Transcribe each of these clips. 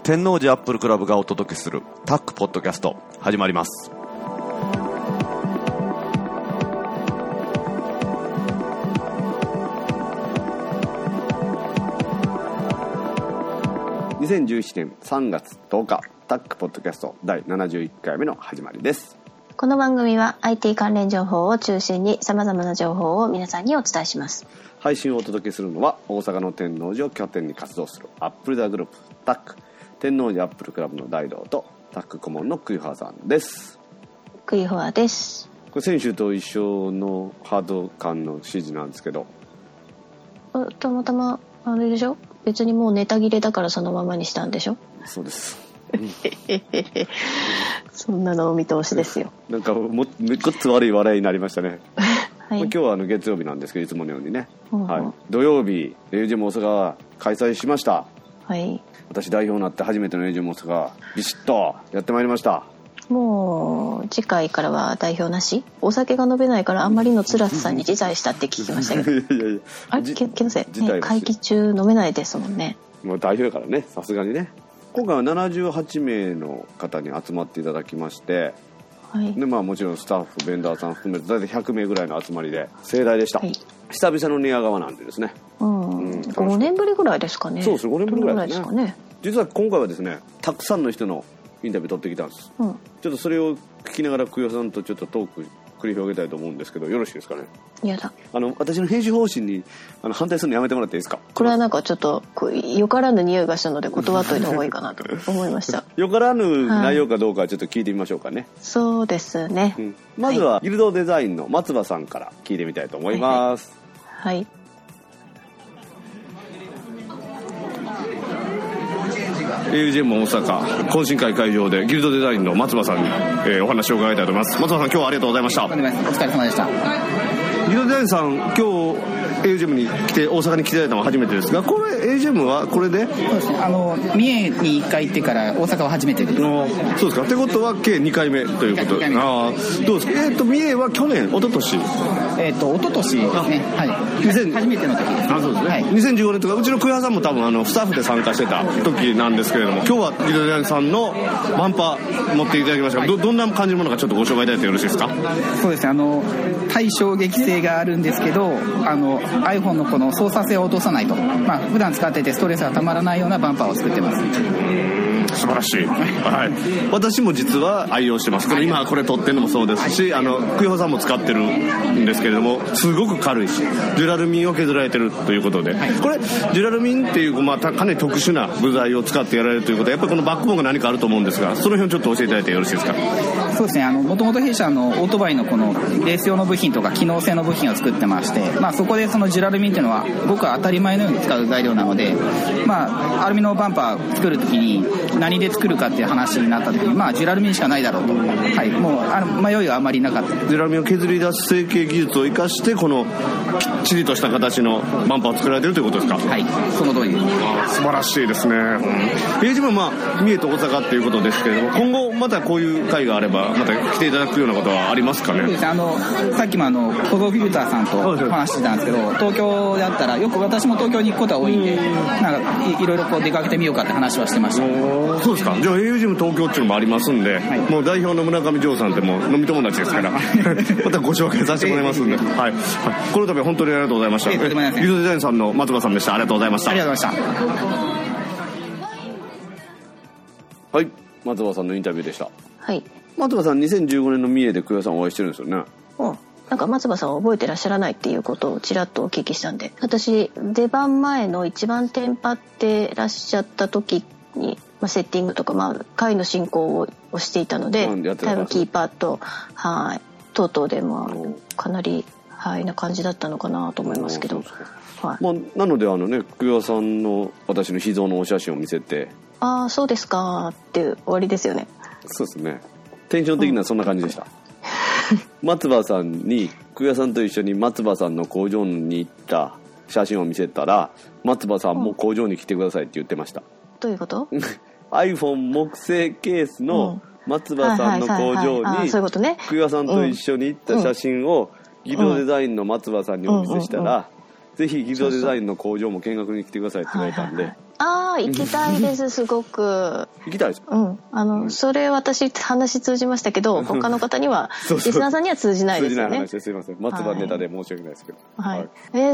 天王寺アップルクラブがお届けするタックポッドキャスト始まります。 2017年3月10日タックポッドキャスト第71回目の始まりです。 この番組は IT 関連情報を中心に様々な情報を皆さんにお伝えします。 配信をお届けするのは大阪の天王寺を拠点に活動するアップルダグループタック天王寺アップルクラブの大道とタック顧問のクイファーさんです。 クイファーです。 これ先週と一緒のハード感の指示なんですけど、 たまたまあれでしょ、別にもうネタ切れだからそのままにしたんでしょ。 そうですそんなのお見通しですよ。 なんかごっつ悪い笑いになりましたねはい、 今日は月曜日なんですけど、いつものようにね、 はい、 土曜日 AGM 大阪開催しました。 はい、 私代表になって初めての AGM 大阪ビシッとやってまいりました。 もう次回からは代表なし。お酒が飲めないからあんまりの辛さに辞退したって聞きましたけどいやあれ気のせい、ね、会期中飲めないですもんね。 もう代表やからね、さすがにね。今回は78名の方に集まっていただきまして、はい、でもちろんスタッフベンダーさん含めて大体100名ぐらいの集まりで盛大でした、はい、久々の寝屋川なんでですね、 5年ぶりぐらいですかね。 そうです、5年ぶりぐらいですね。実は今回はですね、たくさんの人のインタビュー取ってきたんです、ちょっとそれを聞きながら久代さんとちょっとトーク繰り広げたいと思うんですけど、よろしいですかね。 やだ、 私の編集方針に反対するのやめてもらっていいですか。 これはなんかちょっとよからぬ匂いがしたので断っといた方がいいかなと思いましたよからぬ内容かどうかはちょっと聞いてみましょうかね。 そうですね、 まずはギルドデザインの松葉さんから聞いてみたいと思います。 はい、はい AGM 大阪懇親会会場でギルドデザインの松葉さんに、お話を伺いたいと思います。松葉さん、今日はありがとうございました。お疲れ様でした。 ギルドデザインさん、今日 AGM に来て、大阪に来ていただいたのは初めてですが、これ AGM はこれで、そうですね、 三重に1回行ってから大阪は初めてです。 そうですか。ってことは計2回目ということで、どうですか。三重は去年、一昨年一昨年ですね、はい、初めての時です。 そうですね、はい、2015年とか、うちの久谷さんも多分スタッフで参加してた時なんですけれども、今日はギルドデザインさんのバンパー持っていただきましたが、どんな感じのものかちょっとご紹介いただいてよろしいですか。 そうですね、対衝撃性があるんですけど、iPhone のこの操作性を落とさないと、普段使っててストレスがたまらないようなバンパーを作ってます。 素晴らしい、はい、私も実は愛用してます。これ今これ撮ってるのもそうですし、久代さんも使ってるんですけれども、すごく軽いしデュラルミンを削られてるということで、これデュラルミンっていう、かなり特殊な部材を使ってやられるということで、やっぱりこのバックボーンが何かあると思うんですが、その辺をちょっと教えていただいてよろしいですか。 そうですね、もともと弊社のオートバイのこのレース用の部品とか機能性の部品を作ってまして、そこでそのデュラルミンっていうのはごく当たり前のように使う材料なので、アルミのバンパー作るときに何で作るかっていう話になった時に、デュラルミンしかないだろうと、はい、もう迷いはあまりなかった。 デュラルミンを削り出す成形技術を生かして、このきっちりとした形のバンパーを作られているということですか。 はい、その通りです。 素晴らしいですね。AGM は三重と大阪っていうことですけれども、今後またこういう会があればまた来ていただくようなことはありますかね。 そうですね、さっきも小僧フィルターさんと話してたんですけど、東京だったらよく私も東京に行くことが多いんで、なんかいろいろこう出かけてみようかって話はしてました。 そうですか。じゃあ AGM 東京っていうのもありますんで、はい、もう代表の村上城さんってもう飲み友達ですからまたご紹介させてもらいますんで、はいはい、この度は本当にありがとうございました。ギルドデザインさんの松葉さんでした。ありがとうございました。 ありがとうございました。 はい、松葉さんのインタビューでした。 はい、 松葉さん2015年の三重で久代さんお会いしてるんですよね。 なんか松葉さんは覚えてらっしゃらないっていうことをちらっとお聞きしたんで、私出番前の一番テンパってらっしゃった時に、セッティングとか、会の進行をしていたので、タイムキーパーと、はい、等々でかなり、な感じだったのかなと思いますけど、はい、 なので久代さんの私の秘蔵のお写真を見せて、 そうですかって終わりですよね。 そうですね、テンション的にはそんな感じでした、松葉さんに久代さんと一緒に松葉さんの工場に行った写真を見せたら、松葉さんも工場に来てくださいって言ってました。 どういうこと iPhone 木製ケースの松葉さんの工場に久代さんと一緒に行った写真をギルドデザインの松葉さんにお見せしたら、ぜひギルドデザインの工場も見学に来てくださいって言われたんで、 ああ、行きたいです、すごく。 行きたいですか？ うん。それ私話通じましたけど、他の方には、リスナーさんには通じないですよね。 通じない話ですいません。松葉ネタで申し訳ないですけど。 はい。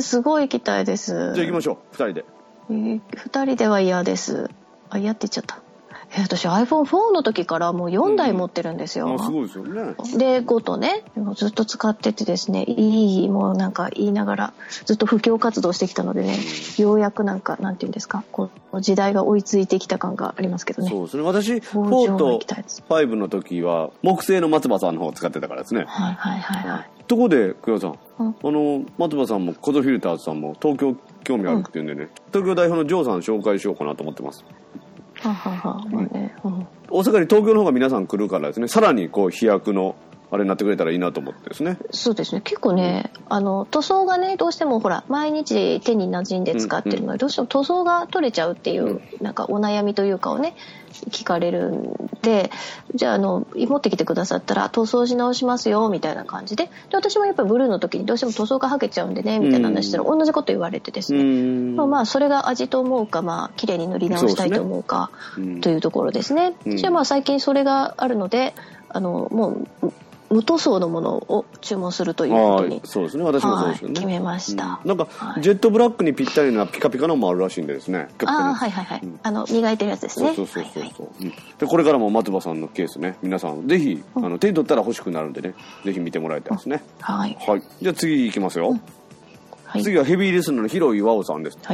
すごい行きたいです。じゃあ行きましょう、2人で。 2人では嫌です。あ、嫌って言っちゃった。私 iPhone4 の時からもう4台持ってるんですよ。 すごいですよね。 で5とねずっと使っててですね、もうなんか言いながらずっと布教活動してきたのでね、ようやくなんていうんですか、こう時代が追いついてきた感がありますけどね。 そうですね。私4と5の時は木製の松葉さんの方を使ってたからですね。 はいはいはいはい。 ところで久代さん、松葉さんもコゾフィルターズさんも東京興味あるっていうんでね、東京代表のジョーさん紹介しようかなと思ってます。大阪に東京の方が皆さん来るからですね、さらにこう飛躍のあれになってくれたらいいなと思ってですね。そうですね。 結構ね、塗装がね、どうしてもほら毎日手に馴染んで使ってるので、どうしても塗装が取れちゃうっていう、なんかお悩みというかをね聞かれるんで、じゃあ持ってきてくださったら塗装し直しますよみたいな感じで、私もやっぱりブルーの時にどうしても塗装が剥けちゃうんでねみたいな話したら同じこと言われてですね、まあそれが味と思うか、まあ綺麗に塗り直したいと思うかというところですね。じゃあまあ最近それがあるので、もう無塗装のものを注文するということに、 そうですね、私もそうですよね、 決めました。 なんか、ジェットブラックにぴったりなピカピカのもあるらしいんでですね。 はいはいはい。磨いてるやつですね。 そう。でこれからも松葉さんのケースね、皆さんぜひ手に取ったら欲しくなるんでね、ぜひ見てもらいたいですね。はい。じゃあ次行きますよ。次はヘビーリスナーの広井岩尾さんです。はい。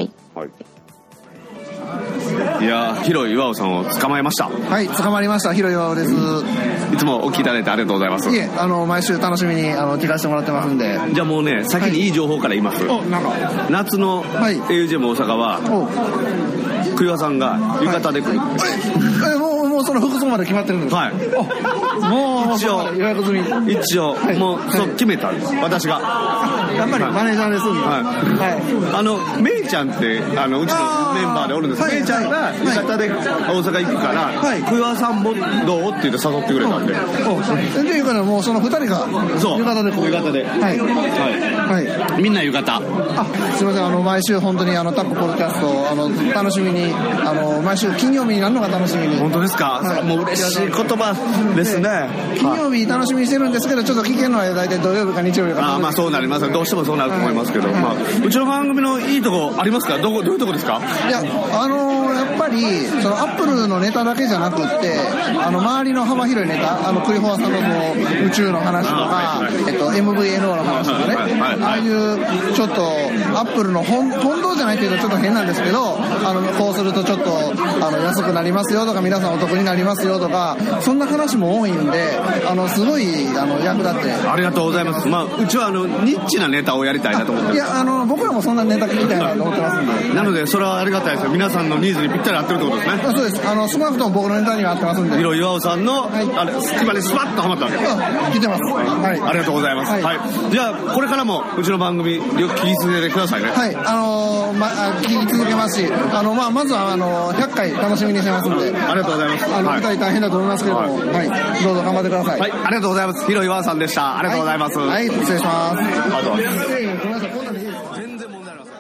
いや広井岩尾さんを捕まえました。 はい、捕まりました。広井岩尾です。 いつもお聞きいただいてありがとうございます。 いえ、毎週楽しみに聞かせてもらってますんで。 じゃあもうね、先にいい情報から言います。夏の AUGM 大阪は久岩さんが浴衣で来る。 もうその服装まで決まってるんですか？はい。もう一応もうそう決めたんです。私がやっぱりマネージャーですんで。 はい。めいちゃんってうちのメンバーでおるんです。めいちゃんが浴衣で大阪行くから久岩さんもどうって言って誘ってくれたんで。 っていうからもうその2人が浴衣で浴衣で。はい。みんな浴衣。 すみません、毎週本当にタップポッドキャスト楽しみに毎週金曜日になるのが楽しみに。 本当ですか？もう嬉しい言葉ですね。 金曜日楽しみにしてるんですけど、ちょっと聞けるのは大体土曜日か日曜日か。 まあそうなります。どうしてもそうなると思いますけど、うちの番組のいいとこありますか？どういうとこですか？ いや、やっぱりそのアップルのネタだけじゃなくって周りの幅広いネタ、クリフォアさんの宇宙の話とか、MVNO の話とかね、ああいうちょっとアップルの本当じゃないというとちょっと変なんですけど、こうするとちょっと安くなりますよとか、皆さんお得になりますよとか、そんな話も多いんで、すごい役立って。 ありがとうございます。うちはニッチなネタをやりたいなと思って。 いや、僕らもそんなネタ聞きたいなと思ってますんで。 なのでそれはありがたいですよ。皆さんのニーズにぴったり合ってるってことですね。 そうです。少なくとも僕のネタには合ってますんで。 広井岩尾さんの隙間にスパッとはまったわけです。 聞いてます。はい。 ありがとうございます。はい。じゃあこれからもうちの番組よく聞き続けてくださいね。 はい。聞き続けますし、まずは100回楽しみにしてますんで。 ありがとうございます。 舞台大変だと思いますけれども、はい。どうぞ頑張ってください。 はい。ありがとうございます。広井岩尾さんでした。ありがとうございます。 はい。失礼します。 ありがとうございます。 全然問題ありません。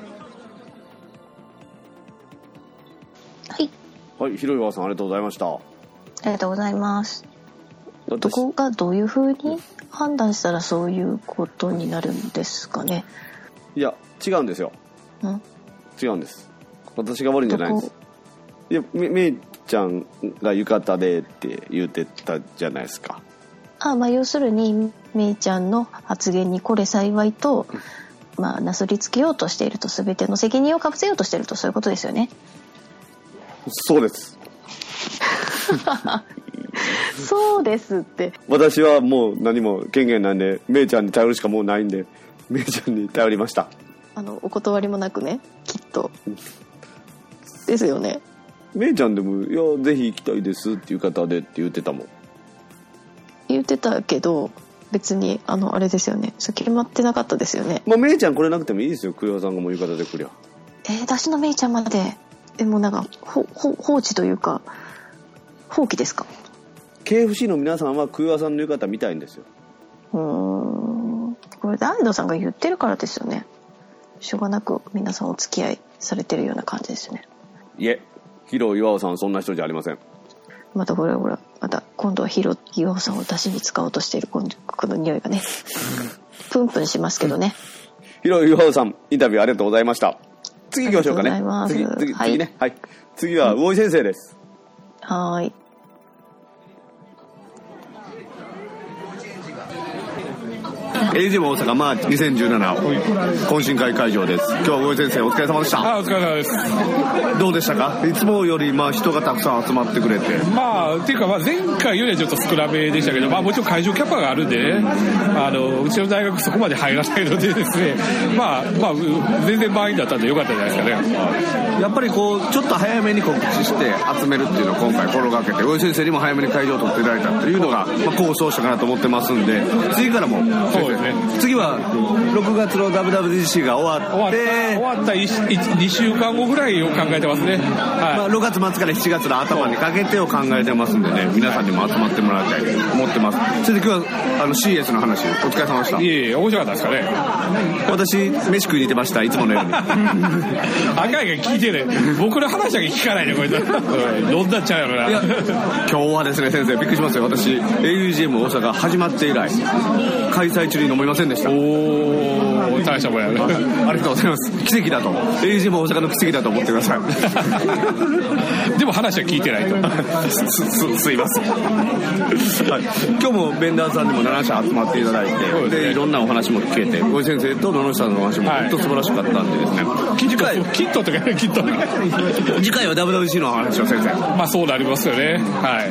はい、広岩さんありがとうございました。ありがとうございます。どこがどういうふうに判断したらそういうことになるんですかね？ いや、違うんですよ。違うんです。私が悪いんじゃないです。いや、めいちゃんが浴衣でって言ってたじゃないですか。 要するにめいちゃんの発言にこれ幸いと、なすりつけようとしていると、全ての責任をかぶせようとしていると、そういうことですよね。 そうです。 そうですって。 私はもう何も権限なんで、めいちゃんに頼るしかもうないんで、めいちゃんに頼りました。 お断りもなくね、きっと。ですよね。 めいちゃんでも、いや、ぜひ行きたいですっていう方でって言ってたもん。 言ってたけど、別に、あれですよね。それ決まってなかったですよね。 めいちゃん来れなくてもいいですよ。久岩さんがもう浴衣で来りゃ。 私のめいちゃんまで、もうなんか、放置というか、放棄ですか？ KFC の皆さんは久岩さんの浴衣見たいんですよ。 これダイドさんが言ってるからですよね。しょうがなく皆さんお付き合いされてるような感じですよね。 いえ、ヒロ岩尾さんそんな人じゃありません。 またこれほら、また今度はヒロ岩尾さんを出しに使おうとしているこの匂いがねプンプンしますけどね。 ヒロ岩尾さん、インタビューありがとうございました。次行きましょうかね。次ね。はい。次は魚井先生です。 はい。 AGM 大阪マーチ2017懇親会会場です。今日は魚井先生お疲れ様でした。 お疲れ様です。 どうでしたか？いつもより人がたくさん集まってくれて、 っていうか前回よりはちょっと少なめでしたけど、もちろん会場キャパがあるんでね、うちの大学そこまで入らないのでですね、全然満員だったんでよかったじゃないですかね。 やっぱりちょっと早めに告知して集めるっていうのを今回心がけて、魚井先生にも早めに会場を取っていただいたっていうのが功を奏したかなと思ってますんで、次からもそうですね。 次は6月の WWDC が終わった 2週間後ぐらいを考えてますね。 はい。6月末から7月の頭にかけてを考えてますんでね、皆さんにも集まってもらいたいと思ってます。それで今日はCS の話お疲れ様でした。 いえ面白かったですかね。 私飯食いに行ってました、いつものように。 赤いが聞いてね、僕の話だけ聞かないでこいつ飲んだっちゃうやろな。 今日はですね先生びっくりしますよ。私 AUGM 大阪始まって以来開催中に飲みませんでした。 大したもんやね。 ありがとうございます。奇跡だと AUGM 大阪の奇跡だと思ってください。でも話は聞いてないとすいません、はい、今日もベンダーさんにも7社集まっていただいて、でいろんなお話も聞けて、魚井先生と野々下のお話も本当素晴らしかったんでですね、 キットとかね、キット次回は WWDC の話を先生。 そうなりますよね。はい。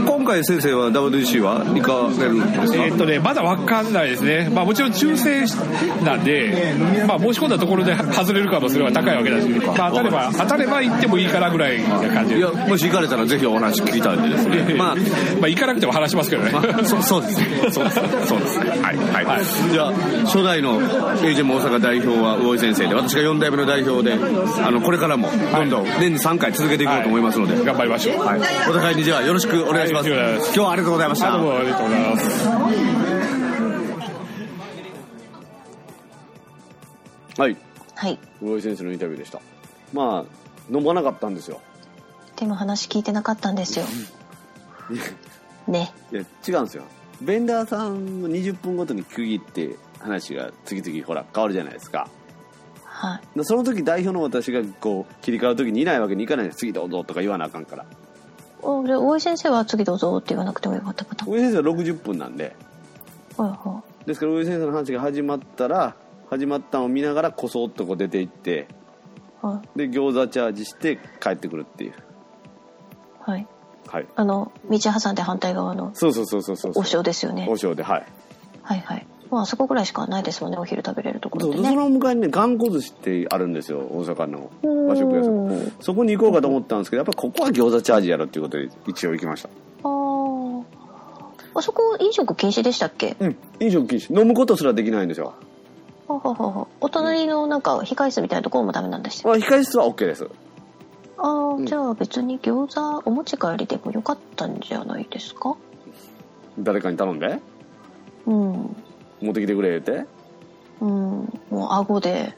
今回先生は WWDC は行かれるんですか？ まだ分かんないですね。もちろん抽選なんで、申し込んだところで外れる可能性は高いわけだし、当たれば行ってもいいかなぐらいな感じで。 いや、もし行かれたらぜひお話聞きたいんでですね。 行かなくても話しますけどね。 そうですね。そうですね。はい。じゃあ初代の AGM 大阪代表は魚井先生で、私が4代目の代表で、これからもどんどん年に3回続けていこうと思いますので、 頑張りましょう。 はい。お互いにじゃあよろしくお願いします。今日はありがとうございました。 どうもありがとうございます。 はい。 はい。 魚井先生のインタビューでした。飲まなかったんですよ。 でも話聞いてなかったんですよ。ね。 いや違うんですよ。ベンダーさんの20分ごとに区切って話が次々変わるじゃないですか。 はい。 その時代表の私が切り替わる時にいないわけにいかないんです。次どうぞとか言わなあかんから。 大井先生は次どうぞって言わなくてもよかったパターン。 大井先生は60分なんで。ですから大井先生の話が始まったのを見ながらこそっと出て行って、で餃子チャージして帰ってくるっていう。 はい。はい。道挟んで反対側の。そう。お正ですよね。 お正で、はい。 はいはい。そこぐらいしかないですもんね、お昼食べれるところでね。 その向かいにね、頑固寿司ってあるんですよ、大阪の和食屋さん。そこに行こうかと思ったんですけど、やっぱここは餃子チャージやろっていうことで一応行きました。 あそこ飲食禁止でしたっけ？ うん、飲食禁止。飲むことすらできないんですよ。 お隣の控室みたいなところもダメなんでしたっけ？ 控室は OK です。 じゃあ別に餃子お持ち帰りでもよかったんじゃないですか？ 誰かに頼んで？持ってきてくれってもう顎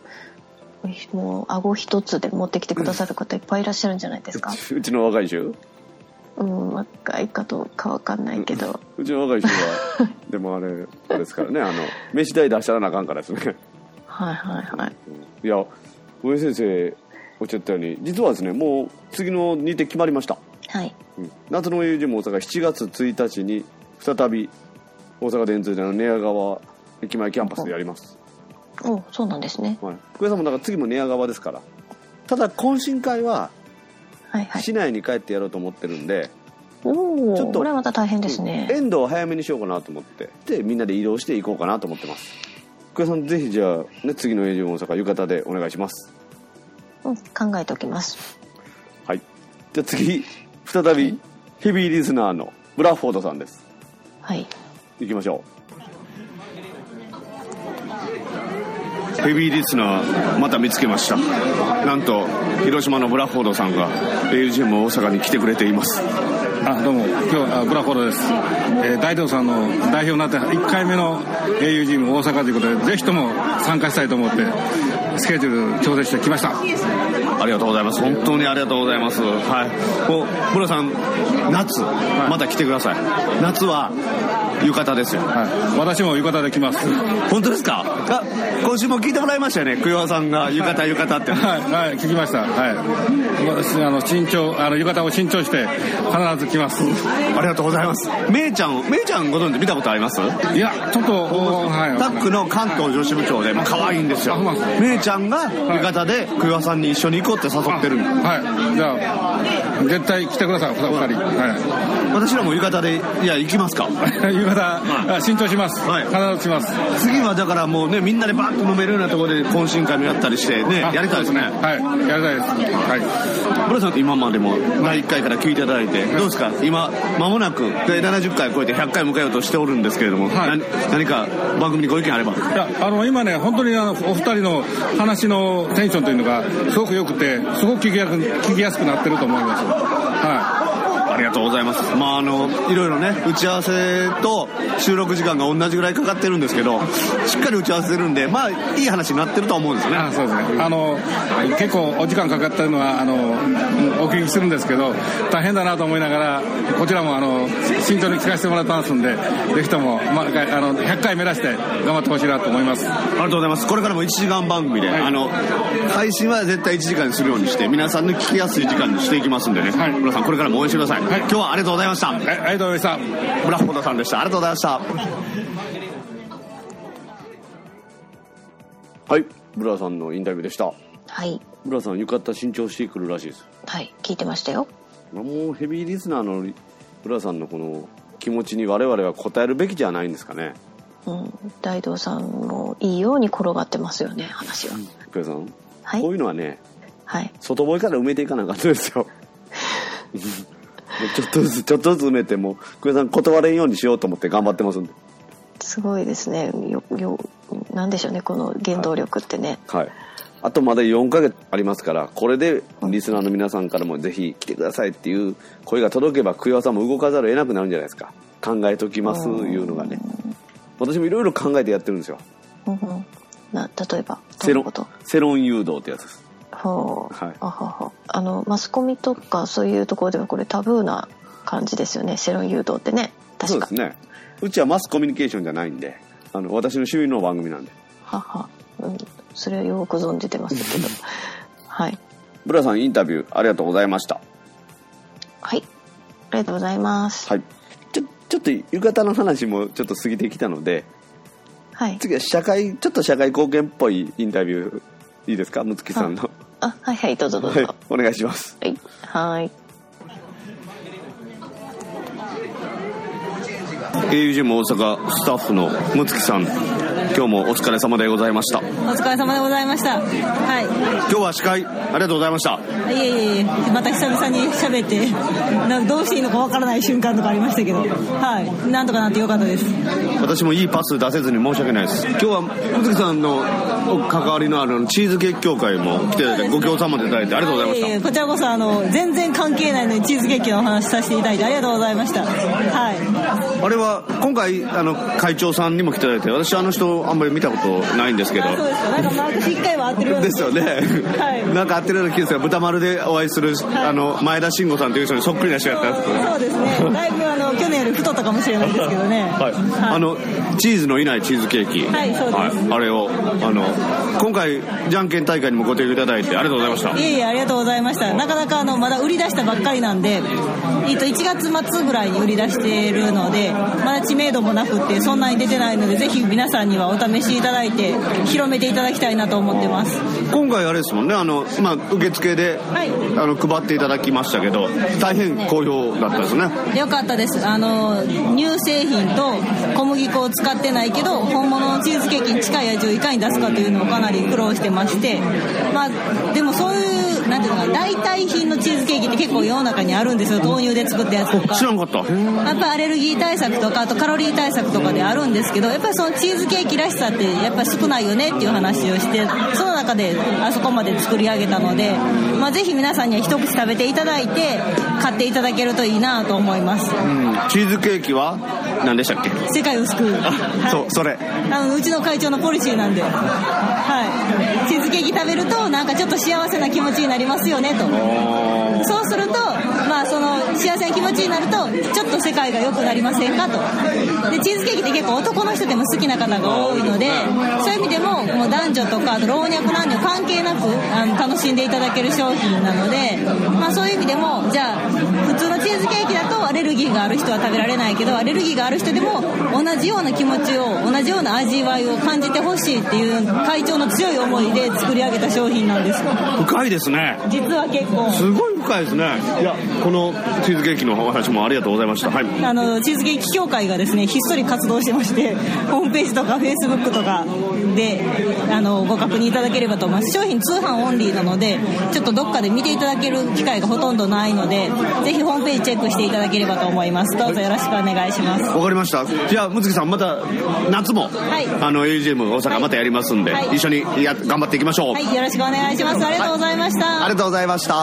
一つで持ってきてくださる方いっぱいいらっしゃるんじゃないですか？ うちの若い衆？ 若いかどうかわかんないけど、 うちの若い衆はでもあれですからね、飯代出したらなあかんからですね。いや、上先生おっしゃったように、実はですね、もう次の日程決まりました。 はい。 夏の AUGM 大阪7月1日に再び大阪電通での寝屋川駅前キャンパスでやります。 そうなんですね。 福江さんも次も寝屋川ですから。ただ懇親会は市内に帰ってやろうと思ってるんで、 ちょっとこれはまた大変ですね。 遠藤を早めにしようかなと思って、でみんなで移動していこうかなと思ってます。福江さんぜひじゃあ、次の AUGM 大阪浴衣でお願いします。 考えておきます。 はい。じゃあ次再びヘビーリスナーのブラッフォードさんです。 はい。 行きましょう。ヘビーリスナーまた見つけました。なんと広島のブラッフォードさんが AUGM 大阪に来てくれています。 どうも、今日はブラッフォードです。大東さんの代表になって1回目の AUGM 大阪ということで、ぜひとも参加したいと思ってスケジュール調整してきました。 あありがとうございます。本当にありがとうございます。はい。もう村さん夏、また来てください。夏は浴衣ですよ。 はい。私も浴衣で来ます。 本当ですか？今週も聞いてもらいましたよね。栗原さんが浴衣って。 はいはい、聞きました。はい。私浴衣を新調して必ず来ます。 ありがとうございます。めいちゃんご存知見たことあります？ いやちょっとはい。 タックの関東女子部長で可愛いんですよ。めいちゃんが浴衣で栗原さんに一緒に行こうって誘ってるんで。 はい。じゃあ絶対来てくださいお二人。はい。 私らも浴衣で行きますか？ 浴衣新調します。はい。必ずします。 次はだからもうねみんなでバーッと飲めるようなところで懇親会もやったりしてねやりたいですね。 はい。やりたいです。はい。 村さん今までも第1回から聞いていただいてどうですか？今間もなく70回超えて100回迎えようとしておるんですけれども、はい、何か番組にご意見あれば。いや今ね本当にお二人の話のテンションというのがすごく良くてすごく聞きやすくなってると思います。はい。 ありがとうございます。いろいろね打ち合わせと収録時間が同じぐらいかかってるんですけどしっかり打ち合わせてるんでいい話になってると思うんですよね。 そうですね。結構お時間かかってるのはお聞きするんですけど大変だなと思いながらこちらも慎重に聞かせてもらってますんでぜひとも100回目指して頑張ってほしいなと思います。 ありがとうございます。これからも1時間番組で、はい、配信は絶対1時間にするようにして皆さんの聞きやすい時間にしていきますんでね、はい、村さんこれからも応援してください。はい、今日はありがとうございました。 ありがとうございました。 村本さんでした。ありがとうございました。はい、ブラさんのインタビューでした。 はい。 ブラさん浴衣新調してくるらしいです。 はい、聞いてましたよ。 もうヘビーリスナーのブラさんのこの気持ちに我々は応えるべきじゃないんですかね。 大道さんもいいように転がってますよね話は。 ブラさん、 はい、 こういうのはね、 はい、 外堀から埋めていかなかったですよ。ちょっとずつ埋めても久米さん断れんようにしようと思って頑張ってますんで。 すごいですね。なんでしょうねこの原動力ってね。 はい。あとまだ4ヶ月ありますからこれでリスナーの皆さんからもぜひ来てくださいっていう声が届けば久米さんも動かざるを得なくなるんじゃないですか。考えときますいうのがね。私もいろいろ考えてやってるんですよ。 例えば世論誘導ってやつです。 はい。マスコミとかそういうところではこれタブーな感じですよね。世論誘導ってね。確か。 そうですね。うちはマスコミュニケーションじゃないんで私の趣味の番組なんで。 それはよく存じてますけど。はい。 ブラさんインタビューありがとうございました。 はい。ありがとうございます。 はい。ちょっと浴衣の話もちょっと過ぎてきたので、 はい。 次はちょっと社会貢献っぽいインタビューいいですか、むつきさんの。 はいどうぞどうぞ。はい、 お願いします。 はい。 AUGM 大阪スタッフのむつきさん、今日もお疲れ様でございました。 お疲れ様でございました。はい。 今日は司会ありがとうございました。 いえまた久々に喋ってどうしていいのかわからない瞬間とかありましたけど、はい、なんとかなってよかったです。 私もいいパス出せずに申し訳ないです。今日はむつきさんの関わりのあるチーズケーキ協会も来ていただいてご協賛までいただいてありがとうございました。 こちらこそ全然関係ないのにチーズケーキのお話させていただいてありがとうございました。はい。 あれは今回会長さんにも来ていただいて私人あんまり見たことないんですけど。 そうですか。なんか私1回は会ってるようですよね。 はい。 なんか会ってるような気がする。豚丸でお会いする、はい、前田慎吾さんという人にそっくりな人やったんです。 そうですね。だいぶ去年より太ったかもしれないですけどね。 はい。はい、チーズのいないチーズケーキ。 はい、そうです。はい、 あれを今回じゃんけん大会にもご提供いただいてありがとうございました。 いえありがとうございました。なかなかまだ売り出したばっかりなんで、1月末ぐらいに売り出しているのでまだ知名度もなくってそんなに出てないのでぜひ皆さんにはお試しいただいて広めていただきたいなと思ってます。 今回あれですもんね、受付で、はい、配っていただきましたけど大変好評だったですね。 よかったです。乳製品と小麦粉を使ってないけど本物のチーズケーキに近い味をいかに出すかというのをかなり苦労してまして、でもそういうなんていうのか代替品のチーズケーキって結構世の中にあるんですよ。豆乳で作ったやつとか。 知らんかった。 やっぱアレルギー対策とかあとカロリー対策とかであるんですけどやっぱりそのチーズケーキらしさってやっぱり少ないよねっていう話をしてその中であそこまで作り上げたので、ぜひ皆さんには一口食べていただいて買っていただけるといいなと思います。 チーズケーキは何でしたっけ？ 世界を救う。 そう、それうちの会長のポリシーなんで。 はい、チーズケーキ食べるとなんかちょっと幸せな気持ちになりますよねと。そうするとまあその幸せな気持ちになるとちょっと世界が良くなりませんかと。でチーズケーキって結構男の人でも好きな方が多いので、そういう意味でももう男女とかあと老若男女関係なく楽しんでいただける商品なので、まあそういう意味でもじゃあ普通のチーズケーキだとアレルギーがある人は食べられないけど、アレルギーがある人でも同じような気持ちを同じような味わいを感じてほしいっていう会長の強い思いで作り上げた商品なんです。 深いですね。 実は結構すごい深いですね。いやこのチーズケーキのお話もありがとうございました。はい、 チーズケーキ協会がですねひっそり活動してまして、ホームページとかフェイスブックとかでご確認いただければと思います。商品通販オンリーなのでちょっとどっかで見ていただける機会がほとんどないので、ぜひホームページチェックしていただければと思います。どうぞよろしくお願いします。 わかりました。じゃあむつきさんまた夏も、はい、AGM 大阪またやりますんで、はい、一緒に頑張っていきましょう。 はい、よろしくお願いします。ありがとうございました。 はい、ありがとうございました。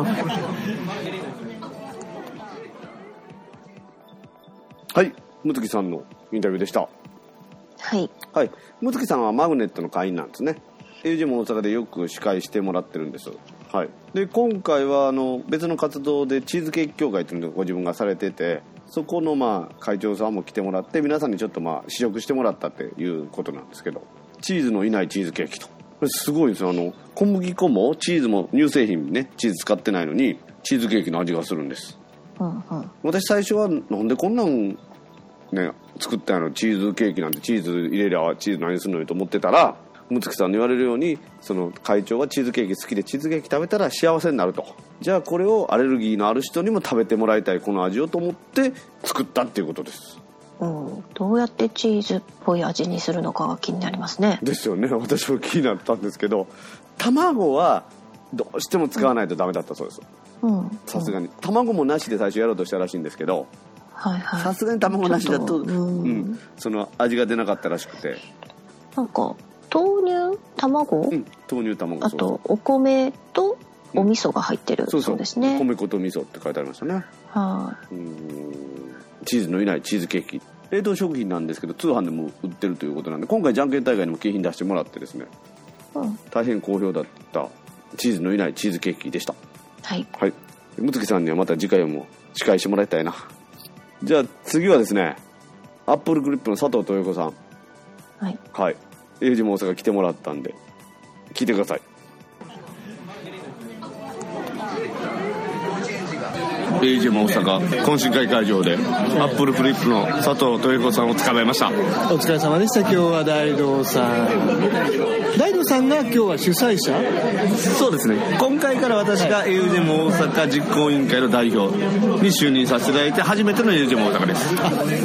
はい、むつきさんのインタビューでした。 はい、 はい、むつきさんはマグネットの会員なんですね。AGM 大阪でよく司会してもらってるんです。はい、で今回は別の活動でチーズケーキ協会というのをご自分がされてて、そこの会長さんも来てもらって皆さんにちょっと試食してもらったっていうことなんですけど、チーズのいないチーズケーキと、これすごいですよ。小麦粉もチーズも乳製品ね、チーズ使ってないのにチーズケーキの味がするんです、うんうん、私最初はなんでこんなんね作ったの、チーズケーキなんてチーズ入れりゃチーズ何するのにと思ってたら、むつきさんに言われるようにその会長はチーズケーキ好きでチーズケーキ食べたら幸せになると、じゃあこれをアレルギーのある人にも食べてもらいたいこの味をと思って作ったっていうことです。 うん、どうやってチーズっぽい味にするのかが気になりますね。 ですよね。私も気になったんですけど、卵はどうしても使わないとダメだったそうです。さすがに卵もなしで最初やろうとしたらしいんですけど、さすがに卵なしだと、その味が出なかったらしくて、 なんか豆乳卵、 豆乳卵、 あとお米とお味噌が入ってるそうですね。 米粉と味噌って書いてありましたね。 はい。 チーズのいないチーズケーキ、冷凍食品なんですけど通販でも売ってるということなんで、今回じゃんけん大会にも景品出してもらってですね、大変好評だったチーズのいないチーズケーキでした。 はい、 はい、むつきさんにはまた次回も司会してもらいたいな。じゃあ次はですね、アップルクリップの佐藤豊子さん、 はい、 はい、AGM大阪来てもらったんで聞いてください。AGM大阪懇親会会場でアップルクリップの佐藤豊子さんを捕まえました。 お疲れ様でした。今日は大道さんが今日は主催者。 そうですね、今回から私が AGM 大阪実行委員会の代表に就任させていただいて初めての AGM 大阪です。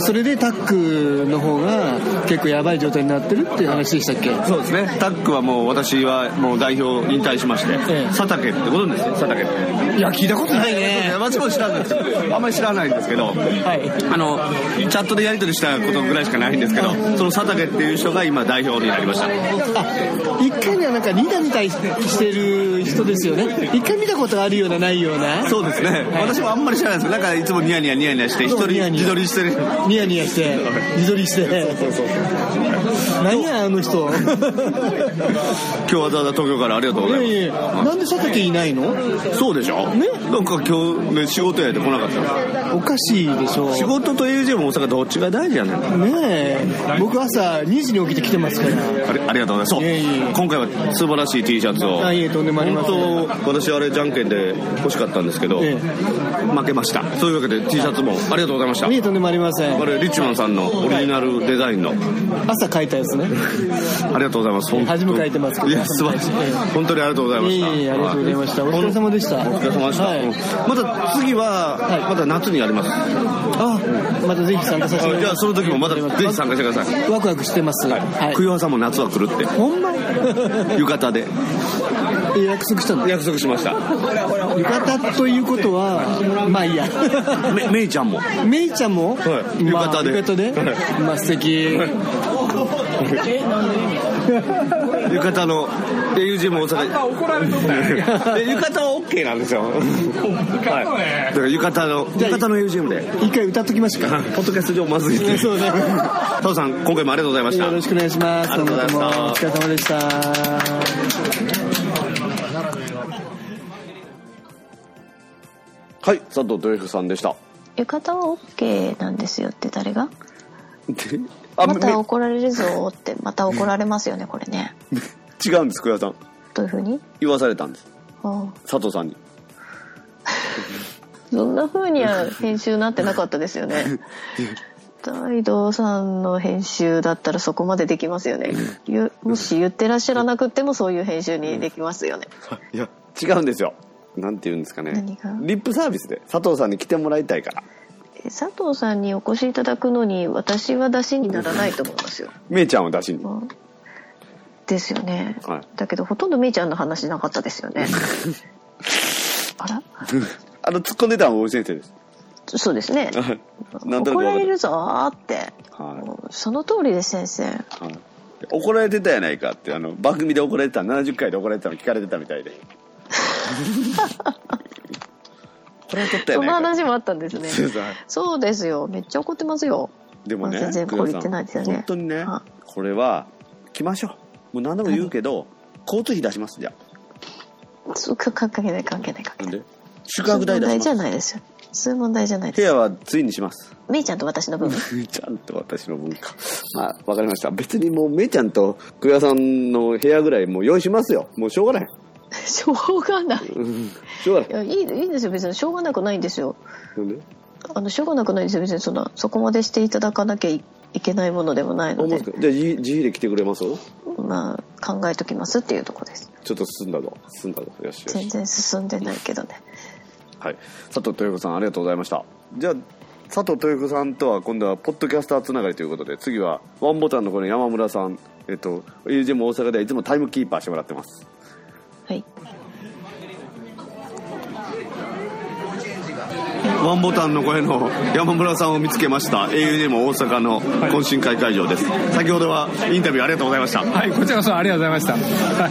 それでタックの方が結構やばい状態になってるっていう話でしたっけ。 そうですね、タックはもう私はもう代表引退しまして、佐竹ってことですよ。佐竹、 いや聞いたことないね。 私も知らないんですけど、あんまり知らないんですけど、はい、チャットでやり取りしたことぐらいしかないんですけど、その佐竹っていう人が今代表になりました。 一回にはなんかニタニタしてる人ですよね。一回見たことがあるようなないような。 そうですね、はい、私もあんまり知らないですけど、なんかいつもニヤニヤして一人自撮りしてる、 ニヤニヤして自撮りしてそう何やあの人今日わざわざ東京からありがとうございます。 なんで佐竹いないの。 そうでしょね、なんか今日ね仕事やで来なかった。 おかしいでしょ。 仕事と AGM 大阪どっちが大事やねんねえ。僕朝2時に起きて来てますから。 ありがとうございます。そう、今回は素晴らしい T シャツを。 いえとんでもありません。 本当私あれじゃんけんで欲しかったんですけど、負けました。そういうわけで T シャツもありがとうございました。 いえとんでもありません。 これリッチマンさんのオリジナルデザインの、 朝書いたやつねありがとうございます。 初め書いてますけど、 いや素晴らしい、本当にありがとうございました。 ありがとうございました。お疲れ様でした。 お疲れ様でした、また次は、また夏にやります。 またぜひ参加させて。 じゃあその時もまたぜひ参加してください。 ワクワクしてます。 栗原さんも夏は来るって。 ほんま浴衣で約束したの。 約束しました。 浴衣ということはまあいいやめいちゃんも浴衣で、 浴衣でまあ素敵浴衣の AUGM 大阪怒られとったよ浴衣は OK なんですよはいだから浴衣の AUGM で一回歌っときましょうか。 ポッドキャスト上まずいってそうね。 タオさん今回もありがとうございました。 よろしくお願いします。 ありがとうございました。 お疲れ様でした。 はい、佐藤豊彦さんでした。 浴衣は OK なんですよって誰があまた怒られるぞってまた怒られますよねこれね。 違うんです、久谷さん。 どういう風に言わされたんです、 ああ佐藤さんに。 そんな風には編集なってなかったですよね。大道さんの編集だったらそこまでできますよね。もし言ってらっしゃらなくてもそういう編集にできますよね。 いや違うんですよ。なんて言うんですかね。 何がリップサービスで佐藤さんに来てもらいたいから。 佐藤さんにお越しいただくのに私は出しにならないと思いますよ。 めいちゃんを出しに。 ですよね、 はい、 だけどほとんどめいちゃんの話なかったですよね。あら突っ込んでたのは大井先生です。 そうですね。怒られるぞーって、はい、その通りです先生、はい、 怒られてたやないかって番組で怒られてた70回で怒られてたの聞かれてたみたいでこれは撮ったやないか。その話もあったんですね。そうですよ、めっちゃ怒ってますよ。でもね、全然懲りてないですよね。 本当にね、これは来ましょう。もう何でも言うけど、交通費出します。じゃあ関係ない宿泊代出します。問題じゃないですよ。そういう問題じゃないです。 部屋はついにします。 めいちゃんと私の分。 めいちゃんと私の分か。まあわかりました。別にもうめいちゃんと久谷さんの部屋ぐらいもう用意しますよ。もうしょうがない。 しょうがない。 しょうがない。 いいですよ、別にしょうがなくないんですよ。 なんで？ しょうがなくないですよ、別にそこまでしていただかなきゃいけないものでもないので。 じゃあ自費で来てくれます？ まあ考えときますっていうところです。 ちょっと進んだぞ。よし。 全然進んでないけどね。 はい、佐藤豊子さんありがとうございました。じゃあ佐藤豊子さんとは今度はポッドキャスターつながりということで、次はワンボタンのこの山村さん、UGM 大阪ではいつもタイムキーパーしてもらってます。 はい。 ワンボタンの声の山村さんを見つけました。 AUGM 大阪の懇親会会場です、先ほどはインタビューありがとうございました。 はい、こちらこそありがとうございました。はい、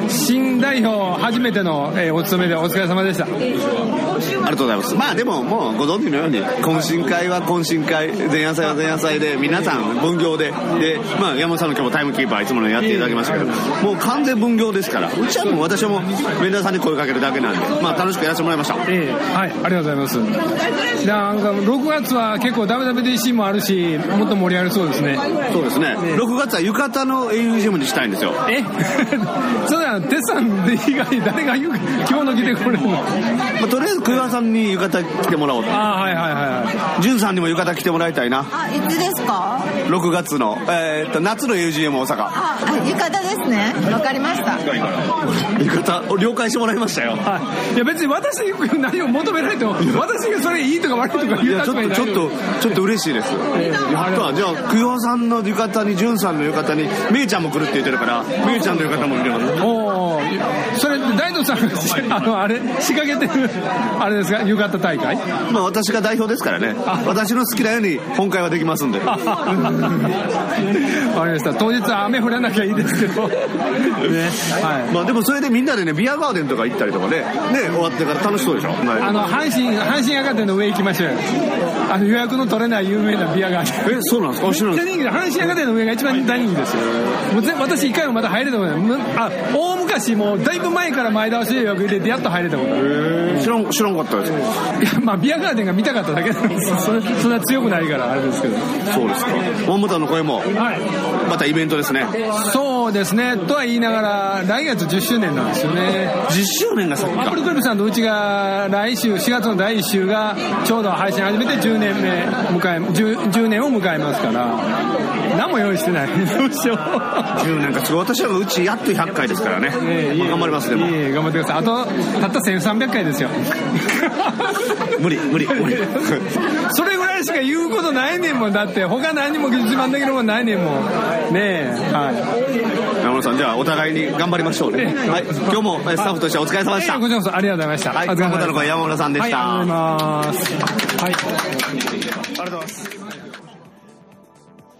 新代表初めての、お勤めでお疲れ様でした。ありがとうございます。まあでももうご存知のように懇親会は懇親会、前夜祭は前夜祭で皆さん分業でまあ山本さんの今日もタイムキーパーいつものやっていただきましたけど、もう完全分業ですから、うちはもう私はもうベンダーさんに声かけるだけなんで、まあ楽しくやらせてもらいました。 はい、ありがとうございます。なんか6月は結構 WWDC もあるし、もっと盛り上がりそうですね。 そうですね。6月は浴衣の AUGM にしたいんですよ。 そうだ、テスさんで以外誰が言う今日の来てくれるの？ まあ、とりあえず久谷さんに浴衣着てもらおうと。ジュンさんにも浴衣着てもらいたいな。 いつですか ？6月の、夏の AUGM 大阪。 浴衣ですね。わかりました。 浴衣了解してもらいましたよ。 いや別に私に何を求められても、私がそれいいとか悪いとか言う立場にない。 ちょっと嬉しいです。やった。じゃあ久代さんの浴衣にジュンさんの浴衣にめいちゃんも来るって言ってるから、めいちゃんの浴衣も入れます。 おー、それ大道さんがあれ仕掛けてるあれですか、浴衣大会？ まあ私が代表ですからね。私の好きなように本会はできますんで。わかりました。当日は雨降らなきゃいいですけど。ね、 はい。まあでもそれでみんなでねビアガーデンとか行ったりとかね、終わってから楽しそうでしょ。 阪神赤店の上行きましょうよ。予約の取れない有名なビアガーデン。 そうなんですか？知らないです。 阪神赤店の上が一番大人気ですよ。もう私一回もまだ入れたことない。大昔もうだいぶ前から前倒しで予約入れてやっと入れたことある。 知らんかったです。 いや、まあビアガーデンが見たかっただけなんです。そんな強くないからあれですけど。 そうですか。ワンボタンの声も、またイベントですね。 そうですね。とは言いながら来月10周年なんですよね。 10周年がそっか。 アップルクリップさんとうちが来週4月の第1週がちょうど配信始めて10年を迎えますから、何も用意してない。どうしよう。 10年か。私はうちやっと100回ですからね。頑張りますでも。 頑張ってください。あとたった1300回ですよ。 無理。 それぐらいしか言うことないねんもん。だって他何も自慢できるもんないねんもんね。 山本さん、じゃあお互いに頑張りましょうね。はい、今日もスタッフとしてお疲れ様でした。 こちらこそありがとうございました。 はい、ワンボタンの声山村さんでした。 ありがとうございます。 ありがとうございます。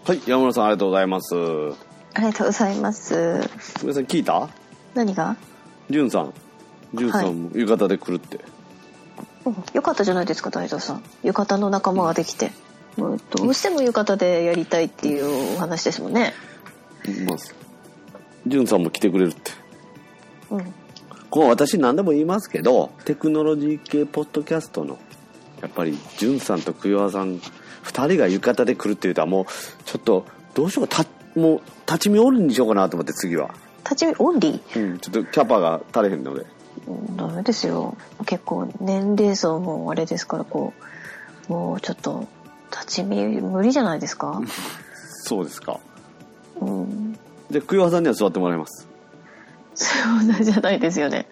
はい、山村さんありがとうございます。 ありがとうございます。 皆さん聞いた？何が？じゅんさんも浴衣で来るって。 よかったじゃないですか、大蔵さん。浴衣の仲間ができて。もうどうしても浴衣でやりたいっていうお話ですもんね。 じゅんさんも来てくれるって。こう私何でも言いますけど、テクノロジー系ポッドキャストのやっぱりじゅんさんとくよわさん2人が浴衣で来るっていうともうちょっとどうしようか、もう立ち見オンリーにしようかなと思って。次は立ち見オンリー、 ちょっとキャパが足れへんので。 ダメですよ。結構年齢層もあれですから、もうちょっと立ち見無理じゃないですか。 そうですか。じゃあくよわさんには座ってもらいます。 そういう問題じゃないですよね。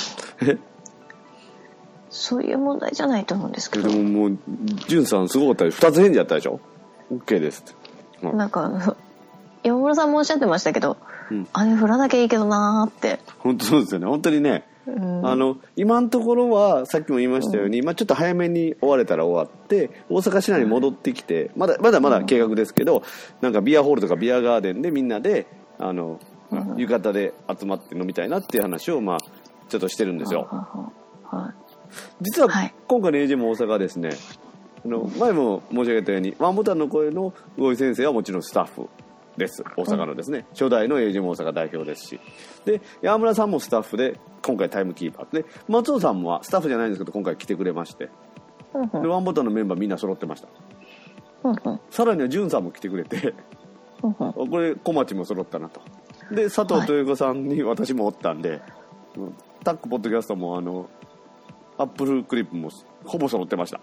そういう問題じゃないと思うんですけど。 でももうじゅんさんすごかったで2つ返事やったでしょ。 OK ですって、なんか山村さんもおっしゃってましたけど、姉振らなきゃいいけどなーって。本当そうですよね。本当にね、今のところはさっきも言いましたように、ちょっと早めに終われたら終わって大阪市内に戻ってきて、まだ計画ですけど、なんかビアホールとかビアガーデンでみんなで浴衣で集まって飲みたいなっていう話をちょっとしてるんですよ。実は今回の AJ も大阪はですね、前も申し上げたようにワンボタンの声のゴイ先生はもちろんスタッフです。大阪のですね、初代の AJ も大阪代表ですし、で山村さんもスタッフで今回タイムキーパーで、松尾さんもスタッフじゃないんですけど今回来てくれまして、でワンボタンのメンバーみんな揃ってました。さらにはジュンさんも来てくれて、これ小町も揃ったなと。で佐藤豊子さんに私もおったんで、タックポッドキャストもアップルクリップもほぼ揃ってました。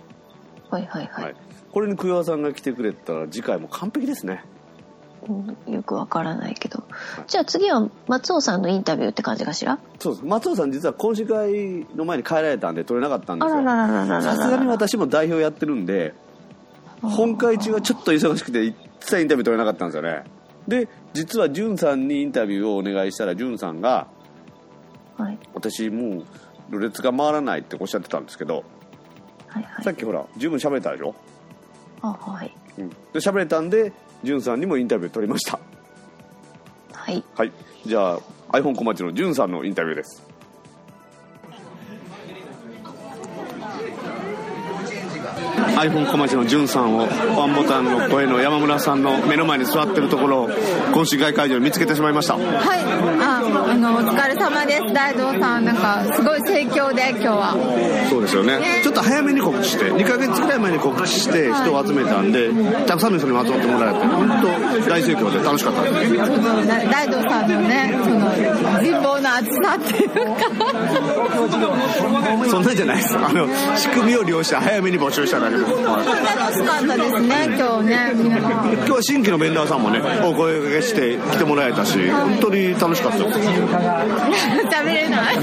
これにくよわさんが来てくれたら次回も完璧ですね。よくわからないけど、じゃあ次は松尾さんのインタビューって感じかしら。そうです。松尾さん実は講師会の前に帰られたんで取れなかったんですよ。さすがに私も代表やってるんで本会中はちょっと忙しくて一切インタビュー取れなかったんですよね。で実はジュンさんにインタビューをお願いしたらジュンさんが、私もうろれつが回らないっておっしゃってたんですけど、さっきほら十分喋れたでしょ。で喋れたんでジュンさんにもインタビュー取りました。じゃあ iPhone 小町のジュンさんのインタビューです。iPhone 小町のジュンさんをワンボタンの声の山村さんの目の前に座ってるところを懇親会会場に見つけてしまいました。お疲れ様です。大道さん、なんかすごい盛況で今日は。そうですよね。ちょっと早めに告知して2ヶ月くらい前に告知して人を集めたんで、たくさんの人に集まってもらえて本当大盛況で楽しかったです。大道さんのね、その人望の厚さっていうかそんなんじゃないです。仕組みを利用して早めに募集しただけです。楽しかったですね今日ね。今日は新規のベンダーさんもねお声掛けして来てもらえたし、本当に楽しかったです。喋れない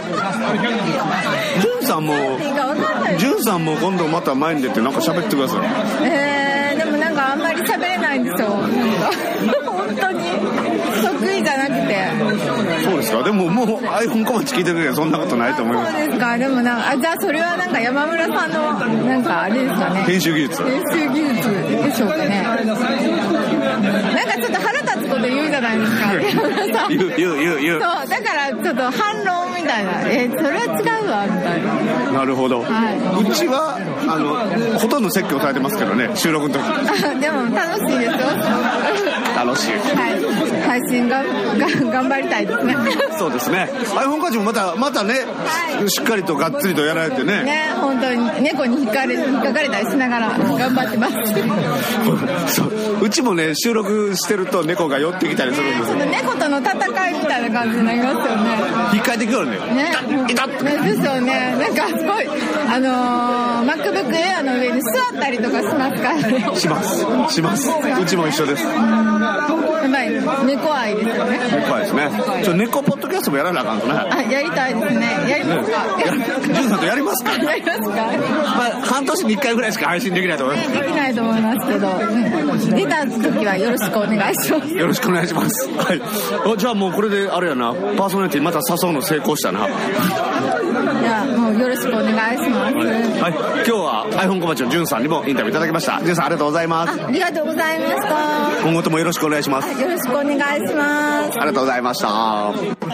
ジュンさんも今度また前に出てなんか喋ってください。でもなんかあんまり喋れないんですよ本当に得意じゃなくて。そうですか。でももう iPhone 小町聞いてるけどそんなことないと思います。そうですか。でもじゃあそれはなんか山村さんのなんかあれですかね、編集技術でしょうかね。なんかちょっと腹立つこと言うじゃないですか山村さん。言うそうだからちょっと反論みたいな、それは違うわみたいな。なるほど、うちはほとんど説教されてますけどね、収録の時でも楽しいですよ楽しい。配信が頑張りたいですねそうですね。iPhone 家事もまたね、しっかりとがっつりとやられてね、本当に猫に引っかかれたりしながら頑張ってますそう、うちもね収録してると猫が寄ってきたりするんですよ。猫との戦いみたいな感じになりますよね。引っかえてくるね。いたってですよね。なんかすごいMacBook Air の上に座ったりとかしますからね。しますうちも一緒です。猫愛ですよね。猫愛ですね。猫ポッドキャストもやらなあかんとね。やりたいですね。やりますか。ジュンさんとやりますか。やりますか。半年に1回ぐらいしか配信できないと思います。できないと思いますけど、出た時はよろしくお願いします。よろしくお願いします。はい。じゃあもうこれであれやな、パーソナリティまた誘うの成功したな。 いや、もうよろしくお願いします。 はい、今日は iPhone 小町のじゅんさんにもインタビューいただきました。じゅんさんありがとうございます。 ありがとうございました。 今後ともよろしくお願いします。 よろしくお願いします。 ありがとうございました。はい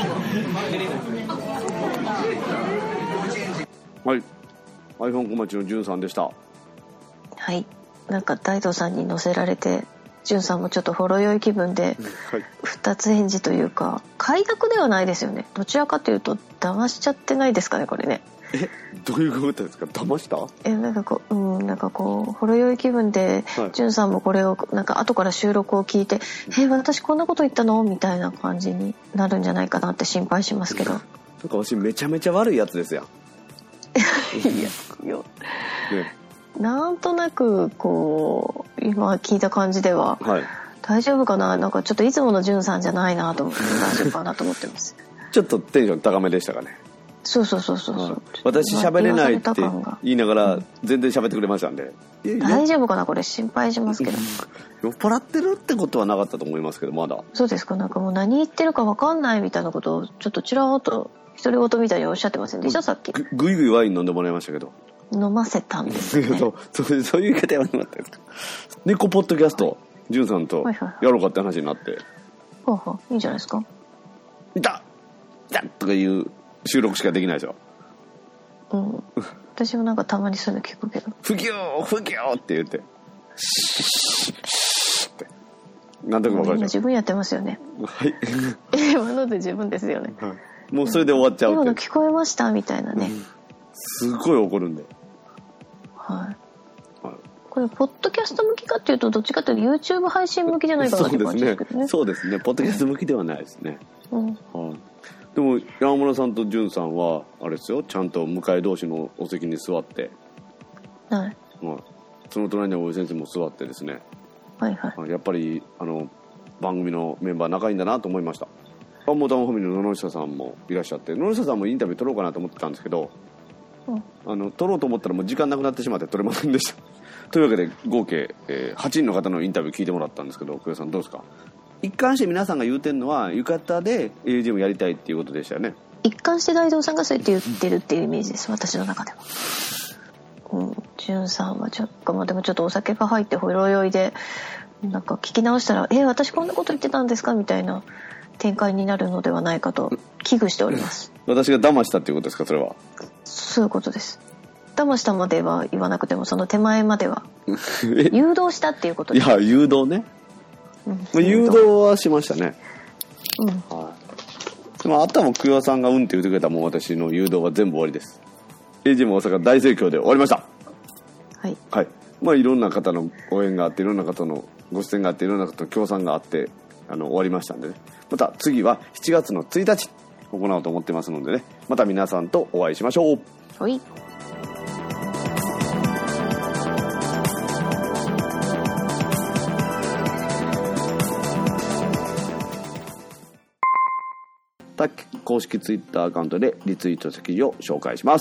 、iPhone 小町のじゅんさんでした。 はい、なんか大東さんに乗せられてじゅんさんもちょっとほろ酔い気分で二つ返事というか、快諾ではないですよね。どちらかというと騙しちゃってないですかね、これね。 どういうことですか、騙した？ なんかこう、なんかこうほろ酔い気分で、じゅんさんもこれをなんか後から収録を聞いて、私こんなこと言ったのみたいな感じになるんじゃないかなって心配しますけど。 なんか私めちゃめちゃ悪いやつですよ。 いや、なんとなくこう今聞いた感じでは、大丈夫かな、なんかちょっといつものじゅんさんじゃないなと思って、大丈夫かなと思ってます。 ちょっとテンション高めでしたかね。 そう、 私喋れないって言いながら全然喋ってくれましたんで、 大丈夫かな、これ心配しますけど。 酔っ払ってるってことはなかったと思いますけど、まだ。 そうですか、なんかもう何言ってるか分かんないみたいなことをちょっとちらっと独り言みたいにおっしゃってませんでした、さっき。 ぐいぐいワイン飲んでもらいましたけど。 飲ませたんですよね。 そういう言い方やらなかったですか。猫ポッドキャスト、じゅんさんとやろうかって話になって、 いいんじゃないですか。 いたとかいう収録しかできないですよ。 私もなんかたまにそういうの聞くけど、 ふぎゅーって言ってシーってなんとなく分かるじゃん。 今自分やってますよね。 はい。 今ので自分ですよね。 もうそれで終わっちゃうって。 今の聞こえましたみたいなね。 すごい怒るんで。 これポッドキャスト向きかっていうと、どっちかっていうと YouTube 配信向きじゃないかなって感じですけどね。 そうですね、ポッドキャスト向きではないですね。でも山村さんとじゅんさんはあれですよ、ちゃんと向かい同士のお席に座って、その隣には大井先生も座ってですね、やっぱり番組のメンバー仲いいんだなと思いました。パンモタンファミリーの野々下さんもいらっしゃって、野々下さんもインタビュー取ろうかなと思ってたんですけど、取ろうと思ったらもう時間なくなってしまって取れませんでした。というわけで合計、8人の方のインタビュー聞いてもらったんですけど、久代さんどうですか。一貫して皆さんが言うてるのは浴衣で AGM やりたいっていうことでしたよね。 一貫して大道さんがそうやって言ってるっていうイメージです、私の中では。じゅんさんはちょっと、でもちょっとお酒が入ってほろ酔いで、なんか聞き直したら私こんなこと言ってたんですかみたいな展開になるのではないかと危惧しております。 私が騙したっていうことですか、それは。 そういうことです。騙したまでは言わなくても、その手前までは誘導したっていうことです。 いや、誘導ね、誘導はしましたね。でもあとはもう久代さんがって言ってくれたら、もう私の誘導は全部終わりです。AGM 大阪大盛況で終わりました。いろんな方の応援があって、いろんな方のご出演があって、いろんな方の協賛があって終わりましたんでね、また次は7月の1日行おうと思ってますのでね、また皆さんとお会いしましょう。公式ツイッターアカウントでリツイートした記事を紹介します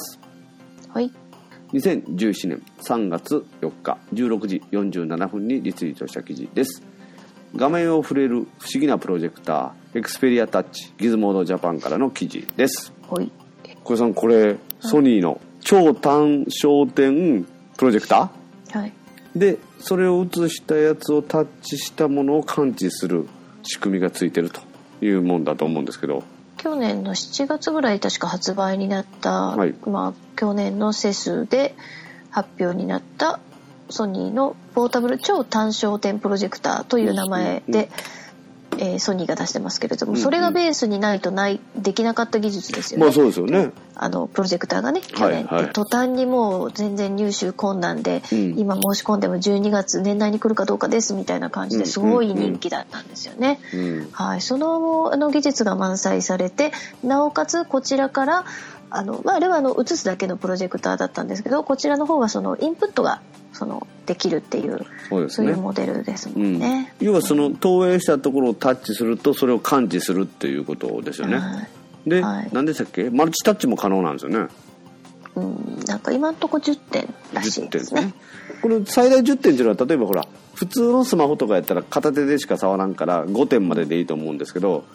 。2017年3月4日16時47分にリツイートした記事です。画面を触れる不思議なプロジェクター、エクスペリアタッチギズモードジャパンからの記事です。小江さん、これソニーの超単焦点プロジェクター、でそれを映したやつをタッチしたものを感知する仕組みがついてるというもんだと思うんですけど、 去年の7月ぐらい確か発売になった、去年のセスで発表になったソニーのポータブル超単焦点プロジェクターという名前で、ソニーが出してますけれども、それがベースにないとできなかった技術ですよね。 そうですよね。 プロジェクターがね、去年って途端にもう全然入手困難で、今申し込んでも12月年内に来るかどうかですみたいな感じですごい人気だったんですよね。その技術が満載されて、なおかつこちらからあれは映すだけのプロジェクターだったんですけど、こちらの方はそのインプットができるっていう、そういうモデルですもんね。 要はその投影したところをタッチするとそれを感知するっていうことですよね。で、何でしたっけ、マルチタッチも可能なんですよね。 なんか今のところ10点らしいですね。 これ最大10点っていうのは、例えば普通のスマホとかやったら片手でしか触らんから5点まででいいと思うんですけど、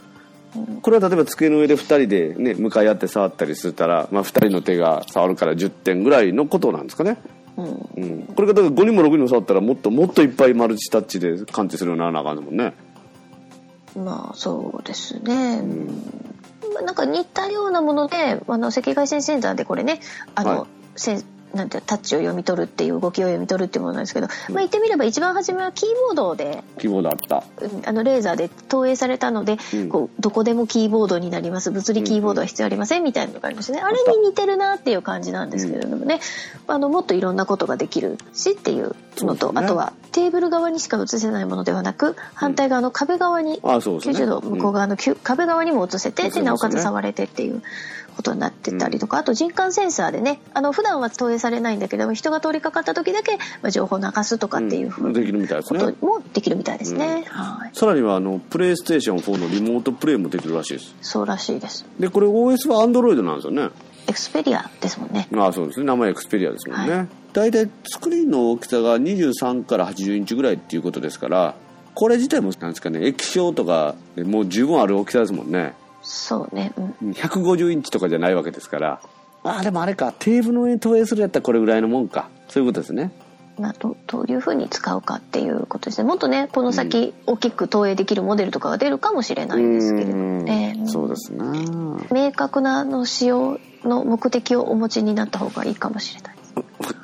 これは例えば机の上で2人で、ね、向かい合って触ったりするら、2人の手が触るから10点ぐらいのことなんですかね。これがだから5人も6人も触ったらもっといっぱいマルチタッチで感知するようにならなあかんもんね。 まあそうですね。なんか似たようなもので赤外線センサーでこれねなんてタッチを読み取るっていう動きを読み取るっていうものなんですけど、言ってみれば一番初めはキーボードでキーボードあったレーザーで投影されたので、こうどこでもキーボードになります、物理キーボードは必要ありませんみたいなのがありましたね。あれに似てるなっていう感じなんですけれどもね、もっといろんなことができるしっていうのと、あとはテーブル側にしか映せないものではなく反対側の壁側に90度向こう側の壁側にも映せて、でなおかつ触れてっていうことになってたりとか、あと人感センサーでね、普段は投影されないんだけども人が通りかかった時だけ情報を流すとかっていうこともできるみたいですね。 さらにはプレイステーション4のリモートプレイもできるらしいです。 そうらしいです。 でこれ OS は Android なんですよね。 エクスペリアですもんね。 そうですね、名前エクスペリアですもんね。だいたいスクリーンの大きさが23から80インチぐらいっていうことですから、これ自体もなんですかね、液晶とかもう十分ある大きさですもんね。 そうね、 150インチとかじゃないわけですから。でもあれか、テーブルの上に投影するやったらこれぐらいのもんか、そういうことですね。 どういうふうに使うかっていうことですね。もっとねこの先大きく投影できるモデルとかが出るかもしれないんですけれどもね。 そうですね。 明確な使用の目的をお持ちになった方がいいかもしれないです。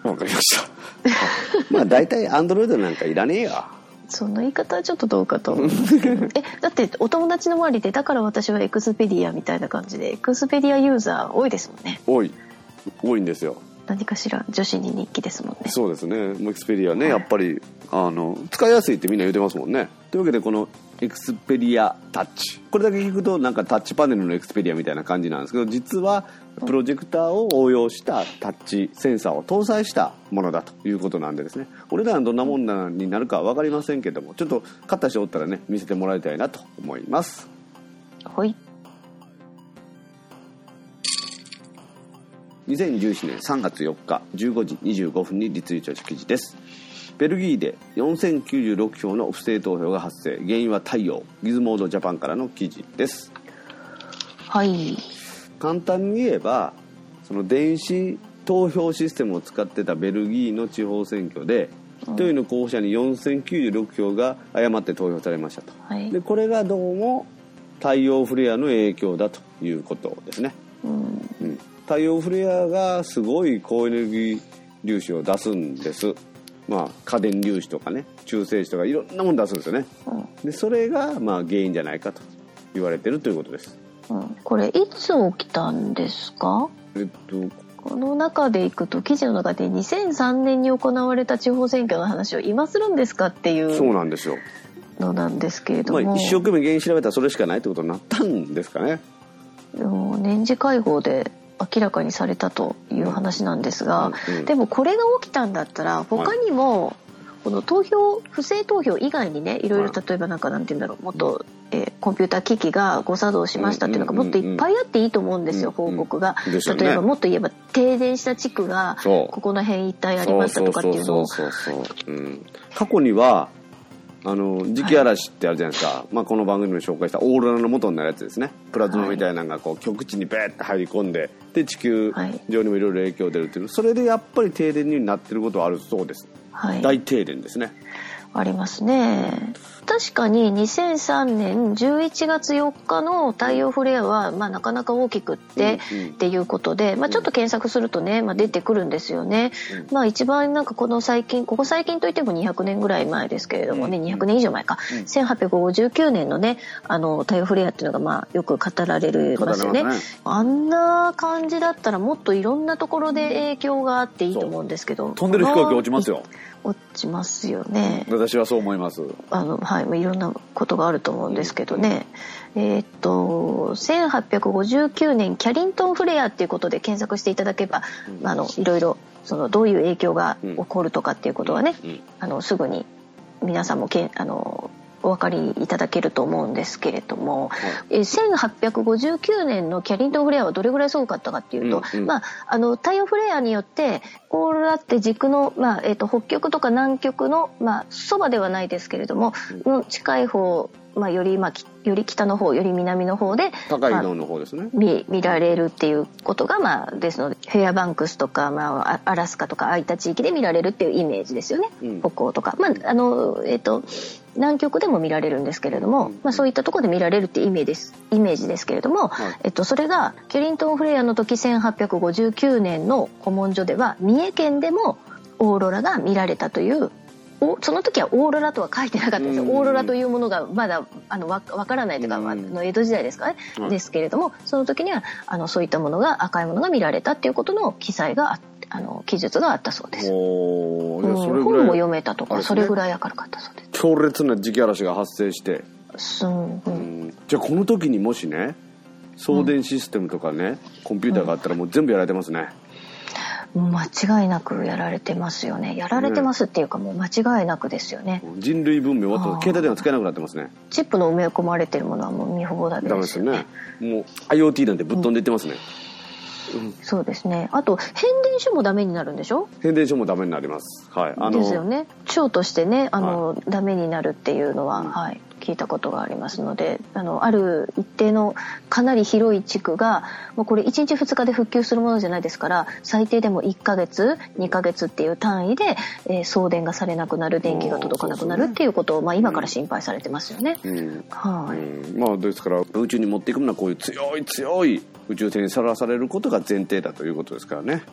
わかりました大体アンドロイドなんかいらねえよ。 その言い方はちょっとどうかと思うんですけどだってお友達の周りでだから私はエクスペディアみたいな感じでエクスペディアユーザー多いですもんね。 多いんですよ。 何かしら女子に人気ですもんね。 そうですね。エクスペリアね、やっぱり使いやすいってみんな言ってますもんね。というわけでこのエクスペリアタッチ、これだけ聞くとなんかタッチパネルのエクスペリアみたいな感じなんですけど、実はプロジェクターを応用したタッチセンサーを搭載したものだということなんでですね、お値段どんなもんになるかは分かりませんけども、ちょっと買った人おったらね見せてもらいたいなと思います。 はい。 2017年3月4日15時25分にリツイートした記事です。ベルギーで4096票の不正投票が発生、原因は太陽、ギズモードジャパンからの記事です。 はい。 簡単に言えばその電子投票システムを使ってたベルギーの地方選挙で1人の候補者に4096票が誤って投票されましたと、でこれがどうも太陽フレアの影響だということですね。太陽フレアがすごい高エネルギー粒子を出すんです。過電粒子とかね、中性子とかいろんなもの出すんですよね。でそれが原因じゃないかと言われてるということです。 これいつ起きたんですか？この中でいくと記事の中で2003年に行われた地方選挙の話を今するんですかっていうそうなんですよのなんですけれども、 一生懸命原因調べたらそれしかないってことになったんですかね。 年次会合で明らかにされたという話なんですが、でもこれが起きたんだったら他にもこの不正投票以外にね、いろいろ例えばなんて言うんだろう、もっと、コンピューター機器が誤作動しましたっていうのがもっといっぱいあっていいと思うんですよ、報告が。例えばもっと言えば停電した地区がここの辺一帯ありましたとかっていうのを。 過去には磁気嵐ってあるじゃないですか、この番組で紹介したオーロラの元になるやつですね。プラズマみたいなのが極地にベーッと入り込んで、で地球上にもいろいろ影響出るっていう、それでやっぱり停電になってることはあるそうです。大停電ですね。 ありますね。確かに2003年11月4日の太陽フレアはなかなか大きくってっていうことで、ちょっと検索するとね、出てくるんですよね。一番ここ最近といっても200年ぐらい前ですけれどもね、200年以上前か、1859年のね太陽フレアっていうのがよく語られますよね。あんな感じだったらもっといろんなところで影響があっていいと思うんですけど、 飛んでる飛行機落ちますよ。 落ちますよね。 私はそう思います。 いろんなことがあると思うんですけどね。1859年キャリントンフレアっていうことで検索していただけば、いろいろどういう影響が起こるとかっていうことはね、すぐに皆さんもお分かりいただけると思うんですけれども、1859年のキャリントンフレアはどれぐらいすごかったかっていうと、太陽フレアによってオーロラって軸の、北極とか南極のそばではないですけれども、近い方より北の方より南の方で高いの方ですね、 見られるっていうことが、ですのでフェアバンクスとか、アラスカとかああいった地域で見られるっていうイメージですよね、北欧とか、南極でも見られるんですけれども、そういったところで見られるっていうイメージですけれども、それがケリントンフレアの時1859年の古文書では三重県でもオーロラが見られたという、その時はオーロラとは書いてなかったんですよ。オーロラというものがまだわからないというか、江戸時代ですかね、ですけれども、その時にはそういったものが、赤いものが見られたっていうことの記述があったそうです。本も読めたとか、それぐらい明るかったそうです。 強烈な磁気嵐が発生して、じゃあこの時にもしね、送電システムとかね、コンピューターがあったらもう全部やられてますね。 間違いなくやられてますよね。やられてますっていうか、もう間違いなくですよね。 人類文明は携帯電話使えなくなってますね。 チップの埋め込まれてるものはもう見放題ですよね。 もう IoT なんてぶっ飛んでいってますね。 そうですね。あと変電所もダメになるんでしょ。 変電所もダメになります。 ですよね。腸としてね、ダメになるっていうのは、聞いたことがありますので、ある一定のかなり広い地区がもうこれ1日2日で復旧するものじゃないですから、最低でも1ヶ月2ヶ月っていう単位で、送電がされなくなる、電気が届かなくなるっていうことを、今から心配されてますよね。 ですから宇宙に持っていくのはこういう強い強い宇宙船にさらされることが前提だということですからね。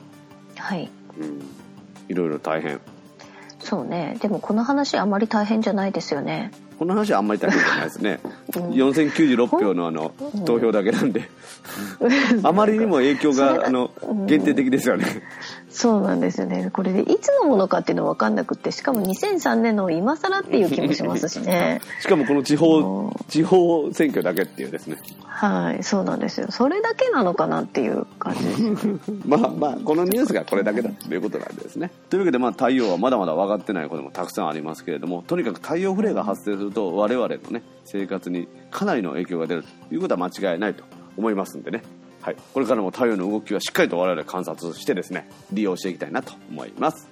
いろいろ大変。 そうね。でもこの話あまり大変じゃないですよね。 この話はあんまり大変じゃないですね。4096票の投票だけなんで、あまりにも影響が限定的ですよね。 そうなんですよね。これでいつのものかっていうのは分かんなくって、しかも2003年の今更っていう気もしますしね。 しかもこの地方選挙だけっていうですね。 そうなんですよ。それだけなのかなっていう感じです。 このニュースがこれだけだということなんですね。というわけで太陽はまだまだ分かってないこともたくさんありますけれども、とにかく太陽フレアが発生すると我々のね生活にかなりの影響が出るということは間違いないと思いますんでね。これからも太陽の動きはしっかりと我々観察してですね、利用していきたいなと思います。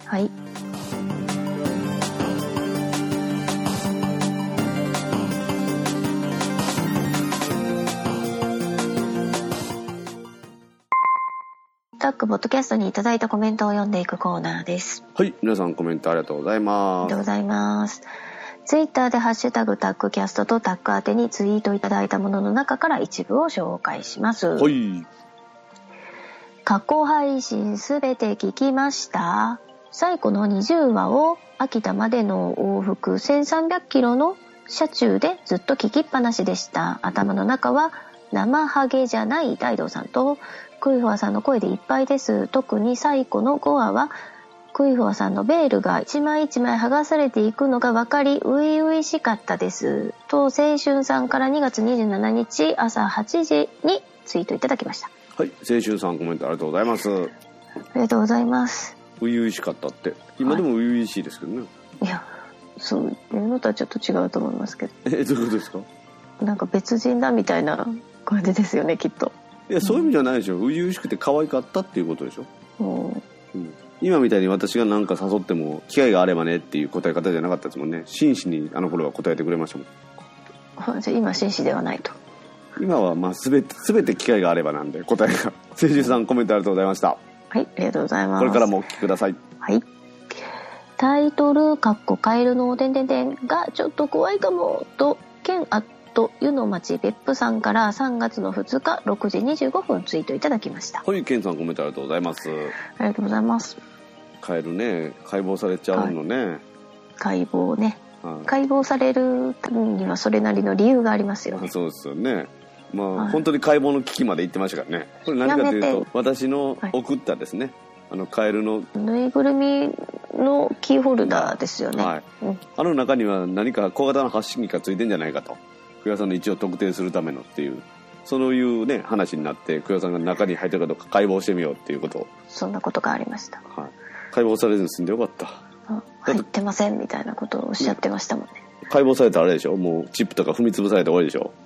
タックポッドキャストにいただいたコメントを読んでいくコーナーです。 皆さんコメントありがとうございます。 ありがとうございます。ツイッターでハッシュタグタックキャストとタック宛てにツイートいただいたものの中から一部を紹介します。過去配信すべて聞きました。最後の20話を秋田までの往復1300キロの車中でずっと聞きっぱなしでした。頭の中は生ハゲじゃない大道さんとクイフォアさんの声でいっぱいです。特に最後の5話はクイフォアさんのベールが一枚一枚剥がされていくのが分かり初々しかったです。と青春さんから2月27日朝8時にツイートいただきました。 青春さんコメントありがとうございます。 ありがとうございます。 初々しかったって今でも初々しいですけどね。 いや、そういうのとはちょっと違うと思いますけど。 どういうことですか。 なんか別人だみたいな感じですよね、きっと。 いや、そういう意味じゃないでしょ。初々しくて可愛かったっていうことでしょ。今みたいに私が何か誘っても機会があればねっていう答え方じゃなかったですもんね。真摯にあの頃は答えてくれましたもん。 じゃあ今真摯ではないと。 今は全て機会があればなんで答えが。青春さんコメントありがとうございました。 ありがとうございます。 これからもお聞きください。 タイトルカエルのがちょっと怖いかもとケンアット湯の町別府さんから3月の2日6時25分ツイートいただきました。 ケンさんコメントありがとうございます。 ありがとうございます。 カエルね、解剖されちゃうのね。 解剖ね、解剖されるにはそれなりの理由がありますよね。 そうですよね。本当に解剖の危機まで行ってましたからね。これ何かというと私の送ったですね、カエルのぬいぐるみのキーホルダーですよね。 あの中には何か小型の発信機がついてんじゃないかと、クヤさんの位置を特定するためのっていう、そういうね話になって、クヤさんが中に入ってるかどうか解剖してみようっていうことを、 そんなことがありました。 解剖されずに済んでよかった。 入ってませんみたいなことをおっしゃってましたもんね。 解剖されたらあれでしょ、もうチップとか踏み潰されて終わりでしょ。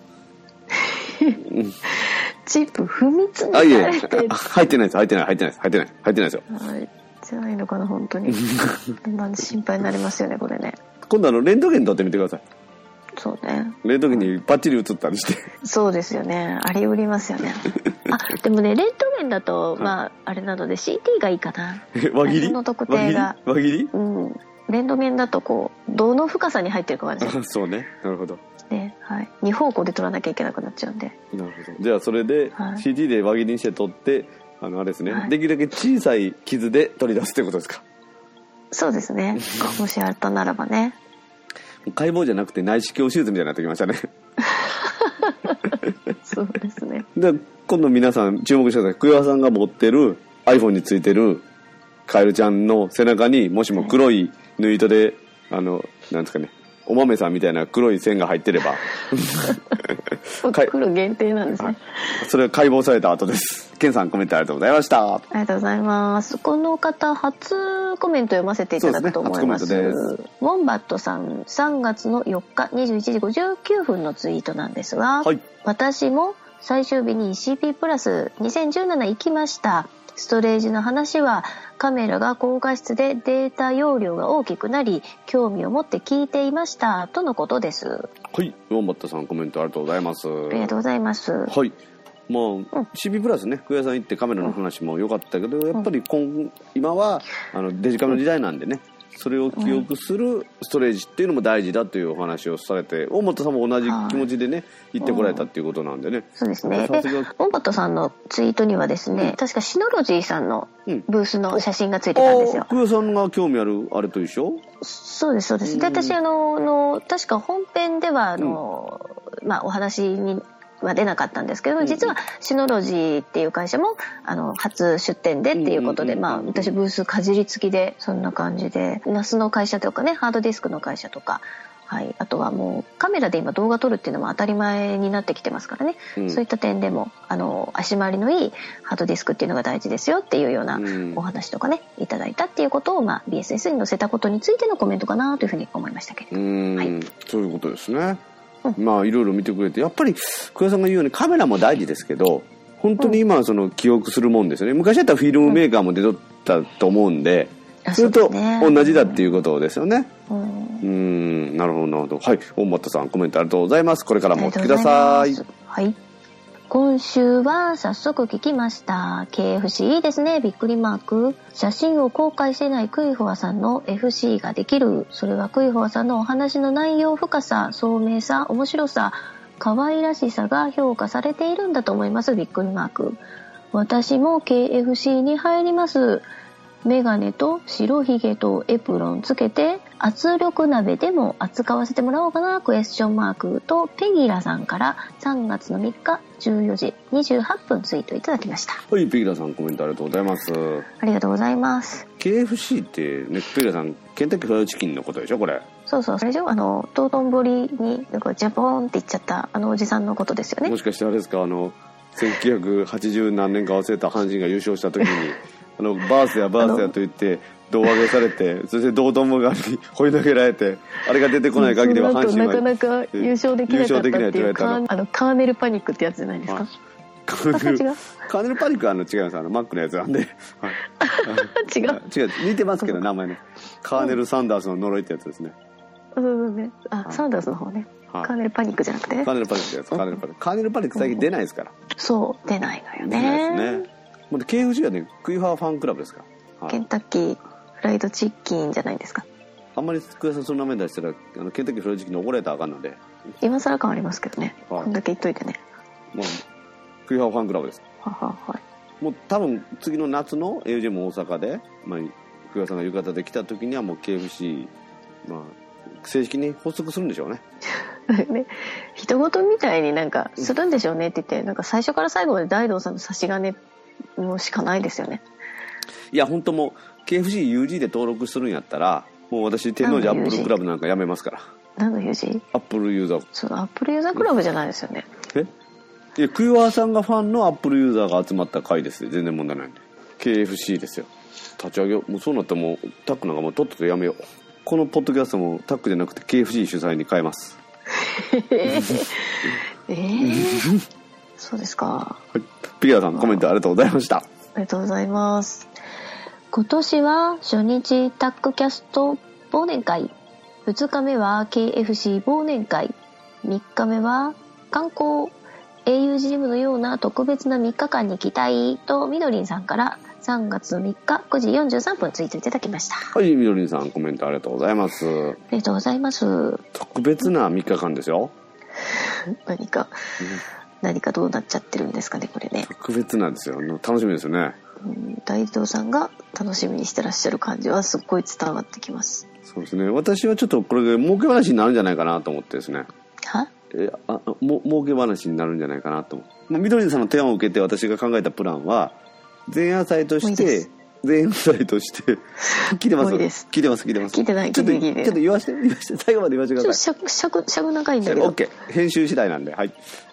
チップ踏み潰されて入ってないですよ。 じゃないのかな、本当に。心配になりますよね、これね。 今度レントゲン撮ってみてください。 そうね。 レントゲンにバッチリ映ったりして。 そうですよね。あり得りますよね。でもね、レントゲンだと、まあ、あれなので CT がいいかな。 輪切り？ その特定が。 輪切り？ うん。レントゲンだとこう、どの深さに入ってるかわかんない。 そうね。なるほど。 ね、はい。2方向で撮らなきゃいけなくなっちゃうんで。 なるほど。じゃあそれで、CT で輪切りにして撮って、あれですね、できるだけ小さい傷で取り出すということですか？ そうですね。もしあったならばね。 解剖じゃなくて内視鏡手術みたいになってきましたね。 そうですね。 で、今度皆さん注目してください。クヨハさんが持ってる iPhone についてるカエルちゃんの背中にもしも黒い縫い糸で、なんですかね、お豆さんみたいな黒い線が入ってれば黒限定なんですね、はい、 それは解剖された後です。ケンさんコメントありがとうございました。 ありがとうございます。この方初コメント読ませていただくと思います。ウォンバットさん3月の4日21時59分のツイートなんですが、はい、私も最終日に CP プラス2017行きました。ストレージの話はカメラが高画質でデータ容量が大きくなり興味を持って聞いていましたとのことです。 はい、ウォンバットさんコメントありがとうございます。 ありがとうございます。 はい、CP プラスね、クヤさん行ってカメラの話も良かったけど、やっぱり今はデジカメの時代なんでね、それを記憶するストレージっていうのも大事だというお話をされて、大本さんも同じ気持ちでね、行ってこられたっていうことなんでね。 そうですね。で、大本さんのツイートにはですね、確かシノロジーさんのブースの写真がついてたんですよ。 クヤさんが興味あるあれと一緒？ そうです、そうです。で、私確か本編ではお話には出なかったんですけど、実はシノロジーっていう会社も初出展でっていうことで、私ブースかじりつきでそんな感じで、ナスの会社とかね、ハードディスクの会社とか、はい、あとはもうカメラで今動画撮るっていうのも当たり前になってきてますからね、そういった点でも足回りのいいハードディスクっていうのが大事ですよっていうようなお話とかね、いただいたっていうことを、BSS に載せたことについてのコメントかなというふうに思いましたけれども、はい、 そういうことですね。いろいろ見てくれて、やっぱり久谷さんが言うようにカメラも大事ですけど、本当に今はその記憶するもんですよね。昔だったらフィルムメーカーも出とったと思うんで、それと同じだっていうことですよね。なるほどなるほど。はい、大本さんコメントありがとうございます。これからもお聞きください。 はい。今週は早速聞きました。 KFC いいですね、びっくりマーク。写真を公開してないクイホアさんの FC ができる。それはクイホアさんのお話の内容、深さ、聡明さ、面白さ、可愛らしさが評価されているんだと思います。びっくりマーク。私も KFC に入ります。メガネと白ひげとエプロンつけて圧力鍋でも扱わせてもらおうかな、クエスチョンマークとペギラさんから3月の3日14時28分ツイートいただきました。 はい、ペギラさんコメントありがとうございます。 ありがとうございます。 KFC ってね、ペギラさんケンタッキーフライドチキンのことでしょこれ。 そうそう、それ以上道頓堀になんかジャポーンって言っちゃったおじさんのことですよね。 もしかしてあれですか、1980何年か忘れた阪神が優勝した時にバースやと言って胴上げされて、そして道頓堀側に放り投げられて、あれが出てこない限りは阪神はなかなか優勝できなかったっていうカーネルパニックってやつじゃないですか。 カーネルパニックは違います。マックのやつなんで、はい、違う似てますけど名前ね。カーネル・サンダースの呪いってやつですね。 ね、サンダースの方ね。カーネルパニックじゃなくて、 カーネルパニックです。カーネルパニック最近出ないですから。 そう出ないのよね。 出ないですね。もう KFC はね、クイファーファンクラブですから、 ケンタッキーフライドチキンじゃないですか。 あんまりクヤさんその名前出したらケンタッキーフライドチキンに怒られたらあかんので、 今更感ありますけどね、こんだけ言っといてね。 もうクイファーファンクラブです。 はい。 もう多分次の夏の AUJ も大阪で、クヤさんが浴衣で来た時にはもう KFC、正式に発足するんでしょうね。 ね、人事みたいになんかするんでしょうねって言って、なんか最初から最後まで大道さんの差し金もしかないですよね。いや本当もう KFC UG で登録するんやったら、もう私天王寺アップルクラブなんかやめますから。 何の UG？ アップルユーザー。 そう、アップルユーザークラブじゃないですよね。 いや、クイワーさんがファンのアップルユーザーが集まった会ですよ。全然問題ないんで。KFC ですよ。立ち上げよう。もうそうなったらもうタックなんかもうとっととやめよう。このポッドキャストもタックじゃなくて KFC 主催に変えます。 そうですか。 はい、ピギラさんコメントありがとうございました。 ありがとうございます。今年は初日タックキャスト忘年会、2日目は KFC 忘年会、 3日目は観光 AUGM のような特別な3日間に期待とみどりんさんから3月3日9時43分ツイートいただきました。 はい、みどりんさんコメントありがとうございます。 ありがとうございます。 特別な3日間ですよ。 何かどうなっちゃってるんですかねこれね。 特別なんですよ。楽しみですよね。 大東さんが楽しみにしてらっしゃる感じはすっごい伝わってきます。 そうですね。私はちょっとこれで儲け話になるんじゃないかなと思ってですね。 は？ 儲け話になるんじゃないかなと思う。みどりんさんの提案を受けて私が考えたプランは前夜祭として聞いてます。聞いてます。 聞いてない。 ちょっと言わして最後まで言わせてください。 尺長いんだけど。 OK。編集次第なんで、はい。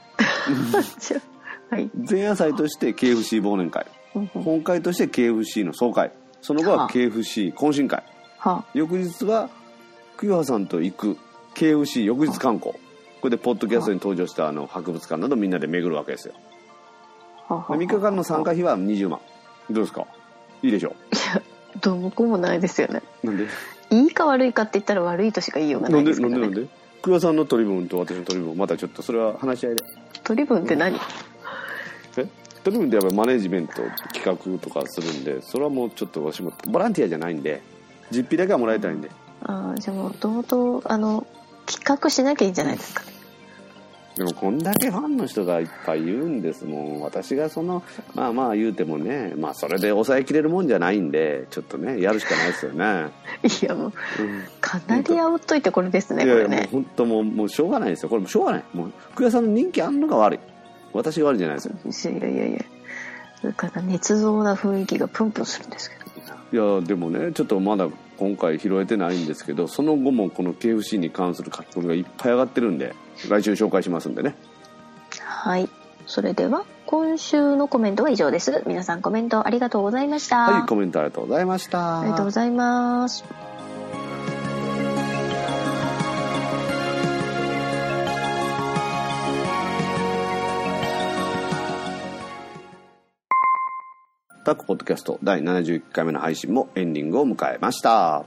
はい。 前夜祭として KFC 忘年会、本会として KFC の総会、その後は KFC 懇親会、翌日は栗原さんと行く KFC 翌日観光、これでポッドキャストに登場した博物館などみんなで巡るわけですよ。3日間の参加費は20万。どうですか？いいでしょう。いや、 どうもこうもないですよね。 なんで？ いいか悪いかって言ったら悪いとしか言いようがないですけどね。 なんで栗原さんの取り分と私の取り分、またちょっとそれは話し合いで。 取り分って何？ 取り分ってやっぱりマネジメント企画とかするんで、それはもうちょっと私もボランティアじゃないんで実費だけはもらいたいんで。 じゃあもともと企画しなきゃいいんじゃないですか。 でもこんだけファンの人がいっぱい言うんですもん。私がまあ言うてもね、まあそれで抑えきれるもんじゃないんで、ちょっとねやるしかないですよね。 いやもう、かなり煽っといてこれですね。これね。 本当もうしょうがないですよ。これもしょうがない。もう福谷さんの人気あんのが悪い。私が悪いじゃないですよ。 いや。それから捏造な雰囲気がプンプンするんですけど。 いやでもね、ちょっとまだ今回拾えてないんですけど、その後もこの KFC に関する書き込みがいっぱい上がってるんで、来週紹介しますんでね。 はい。それでは今週のコメントは以上です。皆さんコメントありがとうございました。 はい、コメントありがとうございました。 ありがとうございます。 タックポッドキャスト第71回目の配信もエンディングを迎えました。 はい。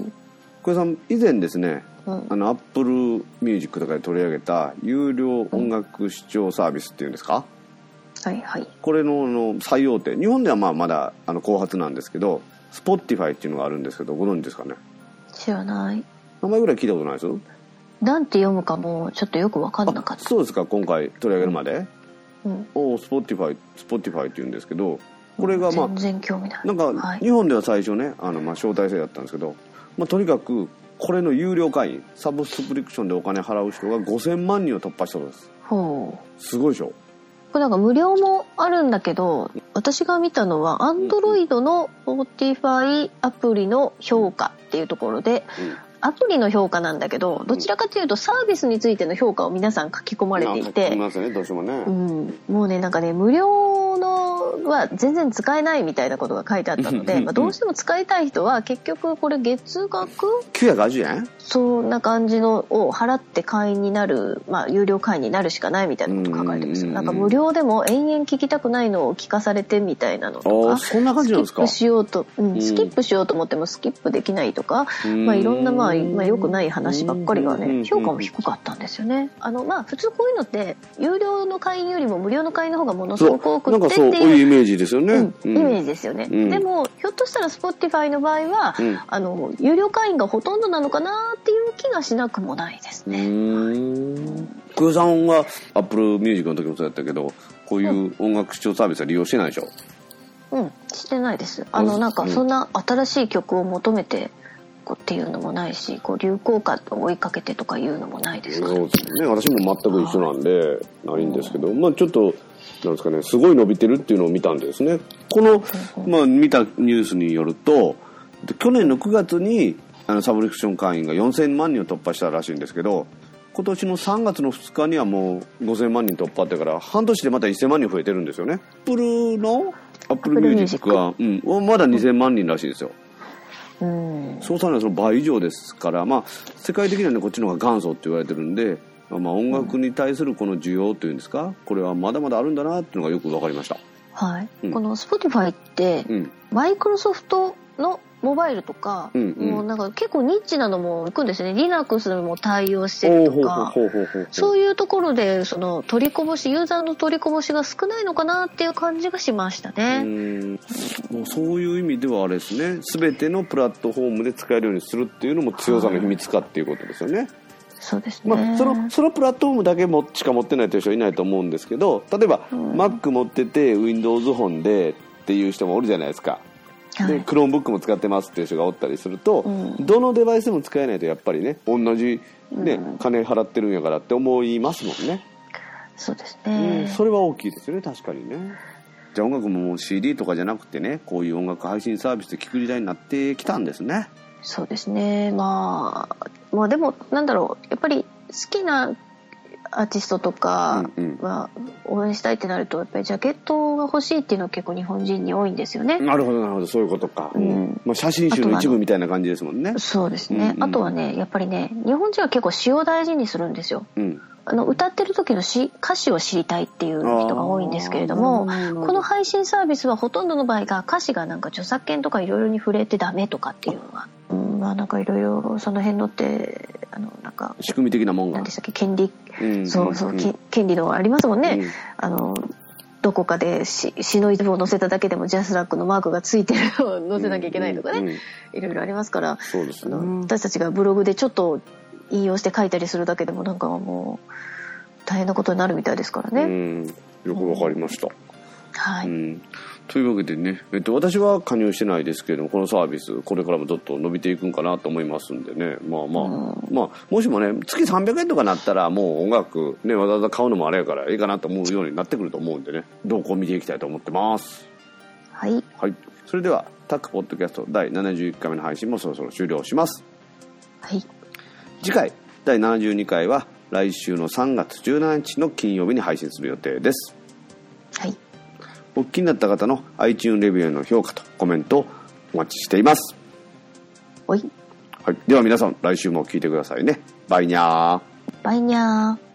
小江さん、以前ですね、Apple Music とかで取り上げた有料音楽視聴サービスっていうんですか、 はいはい。 これの最大手、日本ではまだ後発なんですけど Spotify っていうのがあるんですけど、ご存知ですかね？ 知らない。 名前ぐらい聞いたことないです？ なんて読むかもちょっとよく分かんなかった。 そうですか。今回取り上げるまで、Spotify って言うんですけど、これが全然興味ない。 なんか日本では最初ね招待制だったんですけど、とにかくこれの有料会員、サブスクリプションでお金払う人が5000万人を突破したそうです。すごいでしょ。 これなんか無料もあるんだけど、私が見たのは Android の Spotify アプリの評価っていうところで、アプリの評価なんだけど、どちらかというとサービスについての評価を皆さん書き込まれていて、 ますね、どうしてもね。 もうね、なんかね、無料のは全然使えないみたいなことが書いてあったので、どうしても使いたい人は結局これ月額 950円そんな感じのを払って会員になる、有料会員になるしかないみたいなこと書かれてるんですよ。なんか無料でも延々聞きたくないのを聞かされてみたいなのとか、 そんな感じなんですか？ スキップしようと思ってもスキップできないとか、いろんな良くない話ばっかりがね、評価も低かったんですよね。普通こういうのって有料の会員よりも無料の会員の方がものすごく多くてっていうイメージですよね。 イメージですよね。でもひょっとしたら Spotify の場合は、有料会員がほとんどなのかなっていう気がしなくもないですね。 久代さんは Apple Music の時もそうやったけど、こういう音楽視聴サービスは利用してないでしょ？ してないです。なんかそんな新しい曲を求めてっていうのもないし、流行歌を追いかけてとかいうのもないですから。 そうですね。私も全く一緒なんでないんですけど、ちょっとなんですかね、すごい伸びてるっていうのを見たんですね。この見たニュースによると、去年の9月にサブスクリプション会員が4000万人を突破したらしいんですけど、今年の3月の2日にはもう5000万人突破ってから半年でまた1000万人増えてるんですよね。Apple Music は、まだ2000万人らしいですよ。そうされると倍以上ですから、世界的にはね、こっちの方が元祖って言われてるんで、音楽に対するこの需要というんですか、これはまだまだあるんだなっていうのがよく分かりました。 はい。この Spotify って、マイクロソフトのモバイルとか、もうなんか結構ニッチなのも行くんですね。 Linux も対応してるとか、そういうところでその取りこぼし、ユーザーの取りこぼしが少ないのかなっていう感じがしましたね。 もうそういう意味ではあれですね、全てのプラットフォームで使えるようにするっていうのも強さの秘密かっていうことですよね。 そうですね。 そのプラットフォームだけしか持ってないという人はいないと思うんですけど、例えば、Mac 持ってて Windows 本でっていう人もおるじゃないですか。で Chromebook も使ってますっていう人がおったりすると、どのデバイスでも使えないとやっぱりね、同じ、金払ってるんやからって思いますもんね。 そうですね、 それは大きいですよね、確かにね。じゃあ音楽ももう CD とかじゃなくてね、こういう音楽配信サービスで聴く時代になってきたんですね。 そうですね。まあでもなんだろう、やっぱり好きなアーティストとかは応援したいってなると、やっぱりジャケットが欲しいっていうのは結構日本人に多いんですよね。 なるほどなるほど、そういうことか。写真集の一部みたいな感じですもんね。 そうですね、あとはね、やっぱりね、日本人は結構詩を大事にするんですよ。歌ってる時の歌詞を知りたいっていう人が多いんですけれども、この配信サービスはほとんどの場合が歌詞がなんか著作権とかいろいろに触れてダメとかっていうのが、なんかいろいろその辺のってなんか仕組み的なもんが何でしたっけ、権利、権利のありますもんね。どこかで詩の一部を載せただけでもジャスラックのマークがついてるのを載せなきゃいけないとかね、いろいろありますから、私たちがブログでちょっと引用して書いたりするだけでもなんかもう大変なことになるみたいですからね。 よくわかりました。 はい。 というわけでね、私は加入してないですけれども、このサービスこれからもどっと伸びていくんかなと思いますんでね、もしもね月300円とかなったらもう音楽ね、わざわざ買うのもあれやからいいかなと思うようになってくると思うんでね、動向を見ていきたいと思ってます。 はい、 それではタックポッドキャスト第71回目の配信もそろそろ終了します。次回第72回は来週の3月17日の金曜日に配信する予定です。お聞きになった方の iTunes レビューの評価とコメントをお待ちしています。では皆さん、来週も聞いてくださいね。バイニャー。 バイニャー。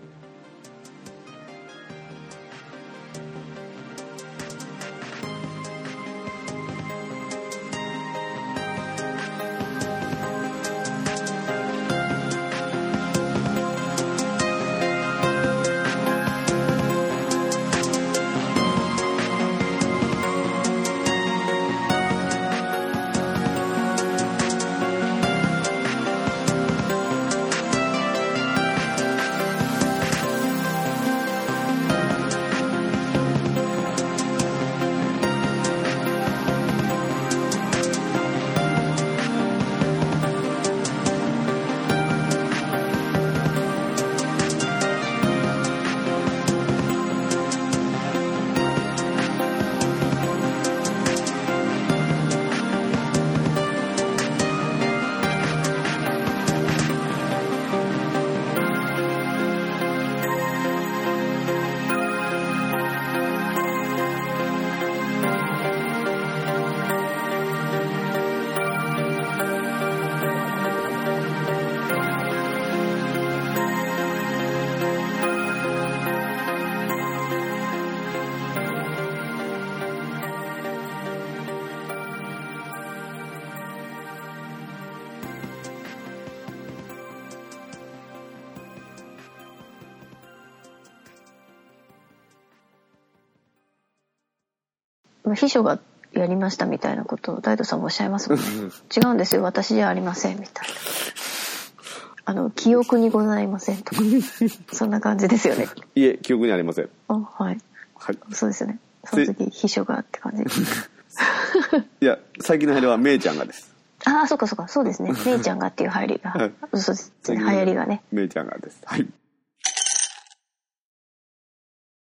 秘書がやりましたみたいなことを大道さんもおっしゃいますもんね。違うんですよ、私じゃありませんみたいな。記憶にございませんとかそんな感じですよね。 いえ、記憶にありません。 はい、そうですよね。その時秘書がって感じいや、最近の入りはめいちゃんがです。 そうかそうですね、めいちゃんがっていう入りがそうですね、流行りがね、 めいちゃんがです。はい。